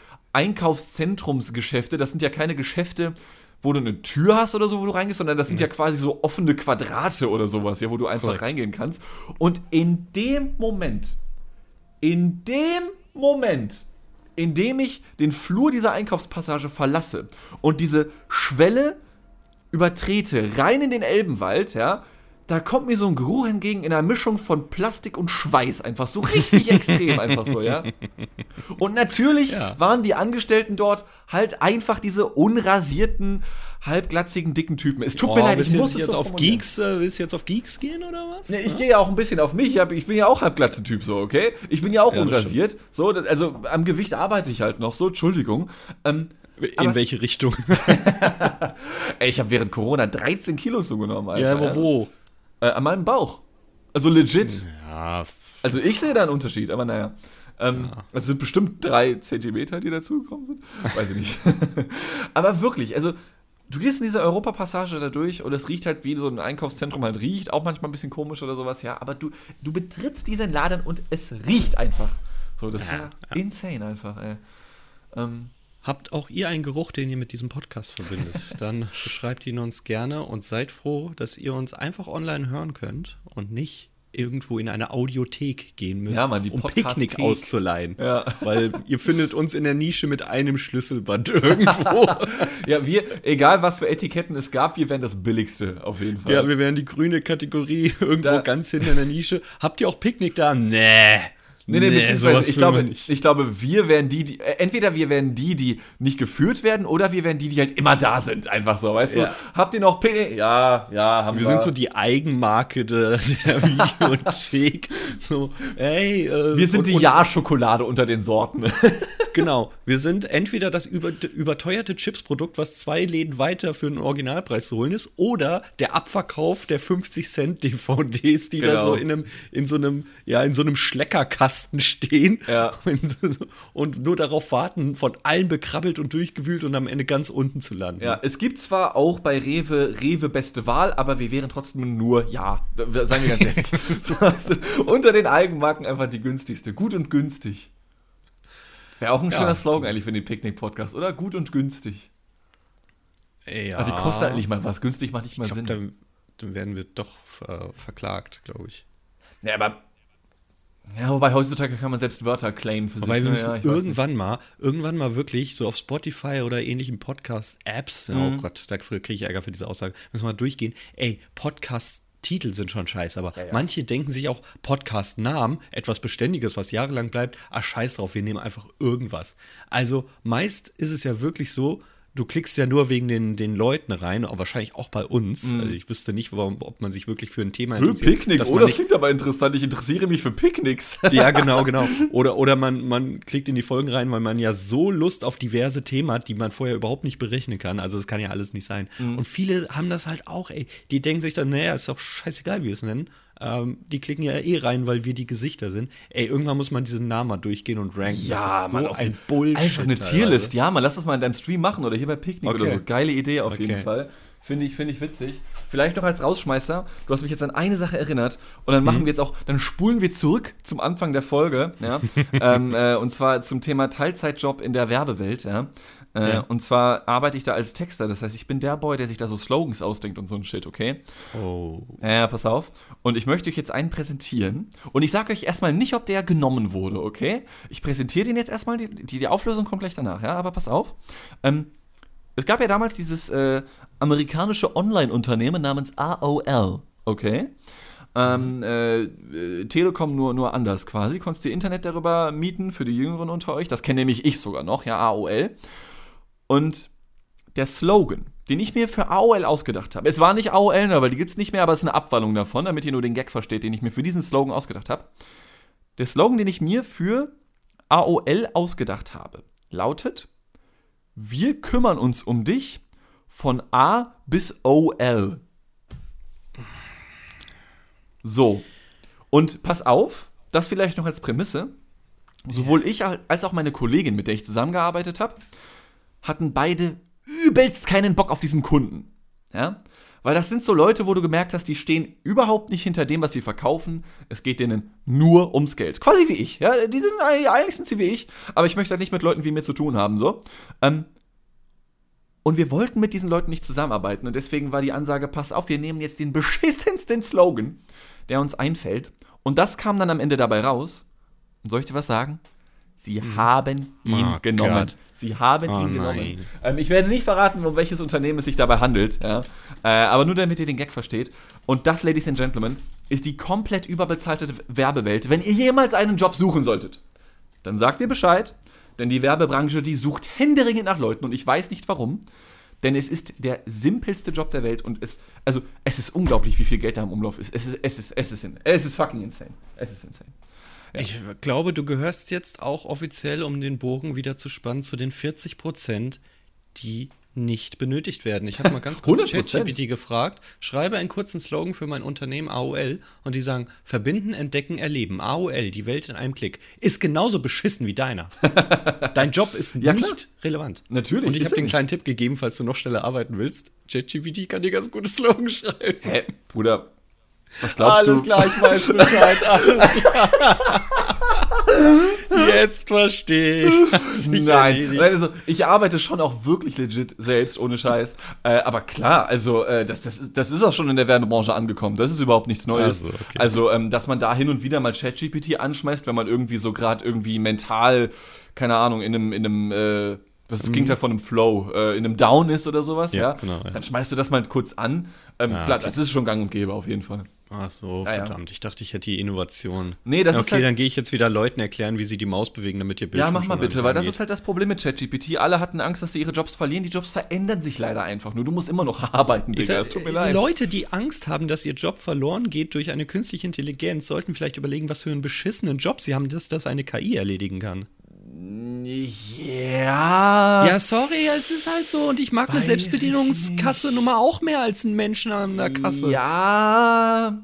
Einkaufszentrumsgeschäfte, das sind ja keine Geschäfte, wo du eine Tür hast oder so, wo du reingehst, sondern das sind ja quasi so offene Quadrate oder sowas, ja, wo du einfach
Korrekt.
reingehen kannst. Und in dem Moment, in dem Moment, in dem ich den Flur dieser Einkaufspassage verlasse und diese Schwelle übertrete, rein in den Elbenwald, ja, da kommt mir so ein Geruch entgegen in einer Mischung von Plastik und Schweiß, einfach so richtig extrem, einfach so, ja. Und natürlich
Ja.
waren die Angestellten dort halt einfach diese unrasierten, halbglatzigen, dicken Typen. Es tut
Oh,
mir leid,
willst
ich
du
muss
jetzt,
es
jetzt
so
auf
formulieren.
Geeks, äh, willst du jetzt auf Geeks gehen oder was?
Nee, ich gehe ja auch ein bisschen auf mich. Ich, hab, ich bin ja auch halbglatze Typ, so, okay? Ich bin ja auch
Ja, das
unrasiert. So, das, also am Gewicht arbeite ich halt noch, so, Entschuldigung. Ähm,
In
aber-
welche Richtung?
ey, ich habe während Corona dreizehn Kilo zugenommen, Alter.
ja, aber wo?
Äh, an meinem Bauch. Also legit.
Ja,
Also ich sehe da einen Unterschied, aber naja. Ähm, Es sind bestimmt drei Zentimeter, die dazugekommen sind. Weiß ich nicht. Aber wirklich, also du gehst in diese Europapassage da durch und es riecht halt, wie so ein Einkaufszentrum halt riecht. Auch manchmal ein bisschen komisch oder sowas, ja. Aber du, du betrittst diesen Laden und es riecht einfach. So, das
Ja,
war insane einfach, ey. Ähm,
habt auch ihr einen Geruch, den ihr mit diesem Podcast verbindet? Dann beschreibt ihn uns gerne und seid froh, dass ihr uns einfach online hören könnt und nicht irgendwo in eine Audiothek gehen müsst,
Ja, Mann, die
um
Podcast-Thek.
Picknick auszuleihen.
Ja.
Weil ihr findet uns in der Nische mit einem Schlüsselband irgendwo.
Ja, wir, egal was für Etiketten es gab, wir wären das Billigste, auf jeden Fall.
Ja, wir wären die grüne Kategorie irgendwo
Da-
ganz hinten in der Nische. Habt ihr auch Picknick da? Nee.
Nee, nee, beziehungsweise
sowas
ich
will man
glaube,
nicht.
ich glaube, wir wären die, die, äh, entweder wir wären die, die nicht geführt werden, oder wir wären die, die halt immer da sind, einfach so, weißt
Ja.
du? Habt ihr noch Picknick? Ja, ja, haben wir.
Wir sind so die Eigenmarke der, der Videothek. So, ey. Äh,
wir sind
und-
die
und-
Ja-Schokolade unter den Sorten.
Genau, wir sind entweder das über, überteuerte Chips-Produkt, was zwei Läden weiter für einen Originalpreis zu holen ist, oder der Abverkauf der fünfzig Cent D V Ds, die da
Genau.
so in einem, in so einem, ja, in so einem Schleckerkasten stehen
Ja.
und, und nur darauf warten, von allen bekrabbelt und durchgewühlt und am Ende ganz unten zu landen.
Ja, es gibt zwar auch bei Rewe Rewe beste Wahl, aber wir wären trotzdem nur ja. Seien wir ganz ehrlich. So, weißt du, unter den Eigenmarken einfach die günstigste. Gut und günstig. Wäre auch ein
Ja,
schöner Slogan eigentlich für den Picknick-Podcast, oder? Gut und günstig.
Ja.
Aber die kostet halt nicht mal was. Günstig macht nicht mal
Ich glaube,
Sinn.
dann, dann werden wir doch ver, verklagt, glaube ich.
Ja, aber. Ja, wobei heutzutage kann man selbst Wörter claimen für
Wobei
sich.
wir
ne?
müssen
Ja, ich weiß nicht.
irgendwann mal, irgendwann mal wirklich so auf Spotify oder ähnlichen Podcast-Apps,
Mhm.
oh Gott, da kriege ich Ärger für diese Aussage, müssen wir mal durchgehen. Ey, Podcast-Titel sind schon scheiße, aber
Ja, ja.
manche denken sich auch Podcast-Namen, etwas Beständiges, was jahrelang bleibt, ah, scheiß drauf, wir nehmen einfach irgendwas. Also meist ist es ja wirklich so, du klickst ja nur wegen den, den Leuten rein, aber wahrscheinlich auch bei uns. Also ich wüsste nicht, warum, ob man sich wirklich für ein Thema
Für
interessiert.
Picknick,
dass
oh,
man
das
nicht-
klingt aber interessant. Ich interessiere mich für Picknicks.
Ja, genau, genau. Oder, oder man, man klickt in die Folgen rein, weil man ja so Lust auf diverse Themen hat, die man vorher überhaupt nicht berechnen kann. Also das kann ja alles nicht sein. Und viele haben das halt auch, ey. Die denken sich dann, naja, ist doch scheißegal, wie wir es nennen. Ähm, die klicken ja eh rein, weil wir die Gesichter sind. Ey, irgendwann muss man diesen Namen mal durchgehen und ranken. das ist so
auf
ein
jeden-
Bullshit.
Einfach eine
teilweise.
Tierlist. Ja, man, lass das mal in deinem Stream machen oder hier bei Picknick
Okay.
oder so. Geile Idee auf jeden
Okay.
Fall. Finde ich, finde ich witzig. Vielleicht noch als Rausschmeißer, du hast mich jetzt an eine Sache erinnert und dann machen wir jetzt auch, dann spulen wir zurück zum Anfang der Folge, ja, ähm, äh, und zwar zum Thema Teilzeitjob in der Werbewelt, ja. Äh,
Ja.
Und zwar arbeite ich da als Texter, das heißt, ich bin der Boy, der sich da so Slogans ausdenkt und so ein Shit, okay?
Oh.
Ja, ja, pass auf. Und ich möchte euch jetzt einen präsentieren. Und ich sage euch erstmal nicht, ob der genommen wurde, okay? Ich präsentiere den jetzt erstmal. Die, die, die Auflösung kommt gleich danach, ja? Aber pass auf. Ähm, es gab ja damals dieses äh, amerikanische Online-Unternehmen namens A O L, okay? Ähm, äh, äh, Telekom nur, nur anders quasi. Konntest du Internet darüber mieten für die Jüngeren unter euch? Das kenne nämlich ich sogar noch, ja, A O L. Und der Slogan, den ich mir für A O L ausgedacht habe, es war nicht A O L, weil die gibt es nicht mehr, aber es ist eine Abwandlung davon, damit ihr nur den Gag versteht, den ich mir für diesen Slogan ausgedacht habe. Der Slogan, den ich mir für A O L ausgedacht habe, lautet: Wir kümmern uns um dich von A bis O L. So. Und pass auf, das vielleicht noch als Prämisse. Sowohl ich als auch meine Kollegin, mit der ich zusammengearbeitet habe, hatten beide übelst keinen Bock auf diesen Kunden. Ja? Weil das sind so Leute, wo du gemerkt hast, die stehen überhaupt nicht hinter dem, was sie verkaufen. Es geht denen nur ums Geld. Quasi wie ich. Ja? Die sind, eigentlich sind sie wie ich, aber ich möchte halt nicht mit Leuten wie mir zu tun haben. So. Ähm, und wir wollten mit diesen Leuten nicht zusammenarbeiten. Und deswegen war die Ansage, pass auf, wir nehmen jetzt den beschissensten Slogan, der uns einfällt. Und das kam dann am Ende dabei raus. Und soll ich dir was sagen? Sie
Mhm.
haben ihn
Oh
genommen.
Gott.
Sie haben
Oh
ihn genommen.
nein.
Ähm, ich werde nicht verraten, um welches Unternehmen es sich dabei handelt. Ja? Äh, aber nur damit ihr den Gag versteht. Und das, Ladies and Gentlemen, ist die komplett überbezahlte Werbewelt. Wenn ihr jemals einen Job suchen solltet, dann sagt mir Bescheid. Denn die Werbebranche, die sucht händeringend nach Leuten. Und ich weiß nicht warum. Denn es ist der simpelste Job der Welt. Und es, also, es ist unglaublich, wie viel Geld da im Umlauf ist. Es ist, es ist, es ist, es ist fucking insane. Es ist insane. Ja.
Ich glaube, du gehörst jetzt auch offiziell, um den Bogen wieder zu spannen, zu den vierzig Prozent, die nicht benötigt werden. Ich hatte mal ganz kurz
hundert Prozent?
ChatGPT gefragt, schreibe einen kurzen Slogan für mein Unternehmen A O L und die sagen, verbinden, entdecken, erleben. A O L, die Welt in einem Klick. Ist genauso beschissen wie deiner. Dein Job ist
Ja,
nicht
klar.
relevant.
Natürlich,
Und ich
ist
habe
er
den
nicht.
kleinen Tipp gegeben, falls du noch schneller arbeiten willst. ChatGPT kann dir ganz gute Slogan schreiben.
Hä, Bruder, was glaubst
Alles
du?
klar, ich weiß Bescheid, alles klar. Jetzt verstehe ich. Hat sich
Nein,
erledigt.
also ich arbeite schon auch wirklich legit selbst, ohne Scheiß. Äh, aber klar, also äh, das, das, das ist auch schon in der Werbebranche angekommen. Das ist überhaupt nichts Neues.
Ach so, okay.
Also, ähm, dass man da hin und wieder mal ChatGPT anschmeißt, wenn man irgendwie so gerade irgendwie mental, keine Ahnung, in einem, in einem äh, was klingt halt von einem Flow, äh, in einem Down ist oder sowas, ja,
Ja, genau, ja.
dann schmeißt du das mal kurz an. Ähm,
Ah,
klar,
okay.
das ist schon gang und gäbe auf jeden Fall.
Ach so,
Ja, ja.
verdammt. Ich dachte, ich hätte die Innovation.
Nee, das
okay,
ist halt-
dann gehe ich jetzt wieder Leuten erklären, wie sie die Maus bewegen, damit ihr Bildschirm
Ja, mach mal
schon
bitte,
gar
weil
nicht
das
angeht.
ist halt das Problem mit ChatGPT. Alle hatten Angst, dass sie ihre Jobs verlieren. Die Jobs verändern sich leider einfach nur. Du musst immer noch arbeiten,
Ich
Digga.
sag,
Es tut mir
äh,
leid.
Leute, die Angst haben, dass ihr Job verloren geht durch eine künstliche Intelligenz, sollten vielleicht überlegen, was für einen beschissenen Job sie haben, dass das eine K I erledigen kann.
Ja.
Ja, sorry, es ist halt so. Und ich mag eine
Weiß
Selbstbedienungskasse Nummer auch mehr als ein Menschen an der Kasse.
Ja,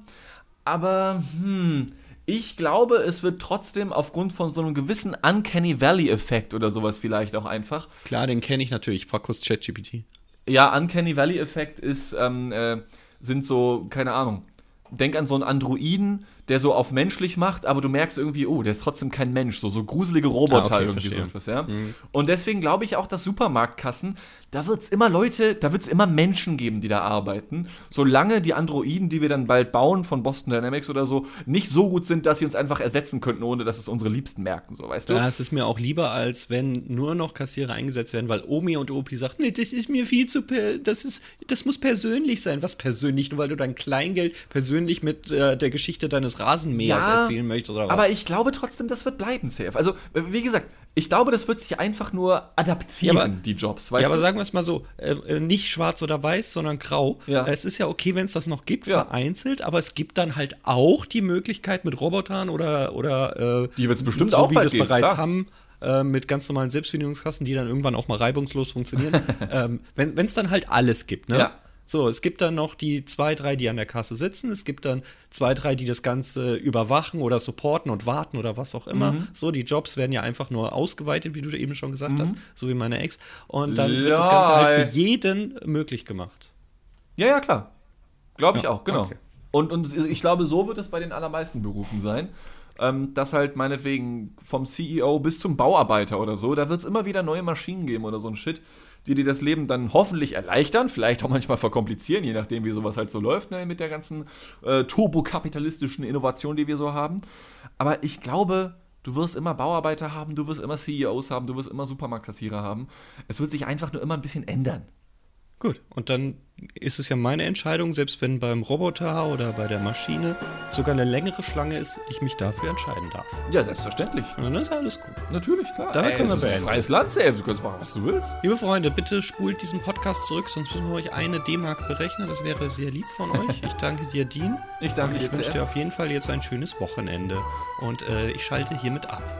aber hm, ich glaube, es wird trotzdem aufgrund von so einem gewissen Uncanny Valley-Effekt oder sowas vielleicht auch einfach.
Klar, den kenne ich natürlich. Frag kurz ChatGPT.
Ja, Uncanny Valley-Effekt ist, ähm, äh, sind so, keine Ahnung. Denk an so einen Androiden, der so auf menschlich macht, aber du merkst irgendwie, oh, der ist trotzdem kein Mensch, so, so gruselige Roboter
Ah, okay,
irgendwie
verstehe.
so etwas, ja. Mhm. Und deswegen glaube ich auch, dass Supermarktkassen, da wird es immer Leute, da wird es immer Menschen geben, die da arbeiten, solange die Androiden, die wir dann bald bauen von Boston Dynamics oder so, nicht so gut sind, dass sie uns einfach ersetzen könnten, ohne dass es unsere Liebsten merken, so, weißt du?
Ja, es ist mir auch lieber, als wenn nur noch Kassierer eingesetzt werden, weil Omi und Opi sagt, nee, das ist mir viel zu, per das ist, das muss persönlich sein. Was persönlich? Nur weil du dein Kleingeld persönlich mit äh, der Geschichte deines Rasenmähers
Ja,
erzählen möchtest oder was?
Aber ich glaube trotzdem, das wird bleiben, safe. Also, wie gesagt, ich glaube, das wird sich einfach nur adaptieren,
Ja, aber-
die Jobs, weißt
ja, aber
du?
sagen wir es mal so, äh, äh, nicht schwarz oder weiß, sondern grau.
Ja.
Es ist ja okay, wenn es das noch gibt,
Ja.
vereinzelt, aber es gibt dann halt auch die Möglichkeit mit Robotern oder, oder äh,
Die wird's bestimmt
so
auch
wie
bald
wir es
geben,
bereits
klar.
haben, äh, mit ganz normalen Selbstbedienungskassen, die dann irgendwann auch mal reibungslos funktionieren. ähm, wenn es dann halt alles gibt, ne?
Ja.
So, es gibt dann noch die zwei, drei, die an der Kasse sitzen. Es gibt dann zwei, drei, die das Ganze überwachen oder supporten und warten oder was auch immer.
Mhm.
So, die Jobs werden ja einfach nur ausgeweitet, wie du eben schon gesagt hast, so wie meine Ex. Und dann wird das
Ja,
Ganze halt
ey.
für jeden möglich gemacht.
Ja, ja, klar. Glaube ich
Ja,
auch, genau.
okay.
Und, und ich glaube, so wird es bei den allermeisten Berufen sein. Ähm, dass halt meinetwegen vom C E O bis zum Bauarbeiter oder so, da wird es immer wieder neue Maschinen geben oder so ein Shit, die dir das Leben dann hoffentlich erleichtern, vielleicht auch manchmal verkomplizieren, je nachdem, wie sowas halt so läuft, ne, mit der ganzen äh, turbokapitalistischen Innovation, die wir so haben. Aber ich glaube, du wirst immer Bauarbeiter haben, du wirst immer C E Os haben, du wirst immer Supermarktkassierer haben. Es wird sich einfach nur immer ein bisschen ändern.
Gut, und dann ist es ja meine Entscheidung, selbst wenn beim Roboter oder bei der Maschine sogar eine längere Schlange ist, ich mich dafür entscheiden darf.
Ja, selbstverständlich.
Und dann ist alles gut.
Natürlich, klar.
Damit können wir
es ist ein
beenden.
freies Land, safe. Du kannst machen, was du willst.
Liebe Freunde, bitte spult diesen Podcast zurück, sonst müssen wir euch eine D-Mark berechnen. Das wäre sehr lieb von euch. Ich danke dir, Dean.
Ich danke
Und ich
dir
wünsche
sehr.
dir auf jeden Fall jetzt ein schönes Wochenende. Und äh, ich schalte hiermit ab.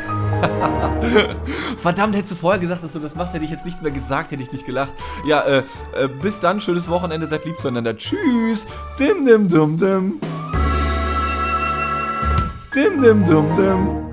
Verdammt, hättest du vorher gesagt, dass du das machst, hätte ich jetzt nichts mehr gesagt, hätte ich nicht gelacht. Ja, äh, äh bis dann, schönes Wochenende, seid lieb zueinander. Tschüss. Dim, dim, dum, dim. Dim, dim, dum, dim.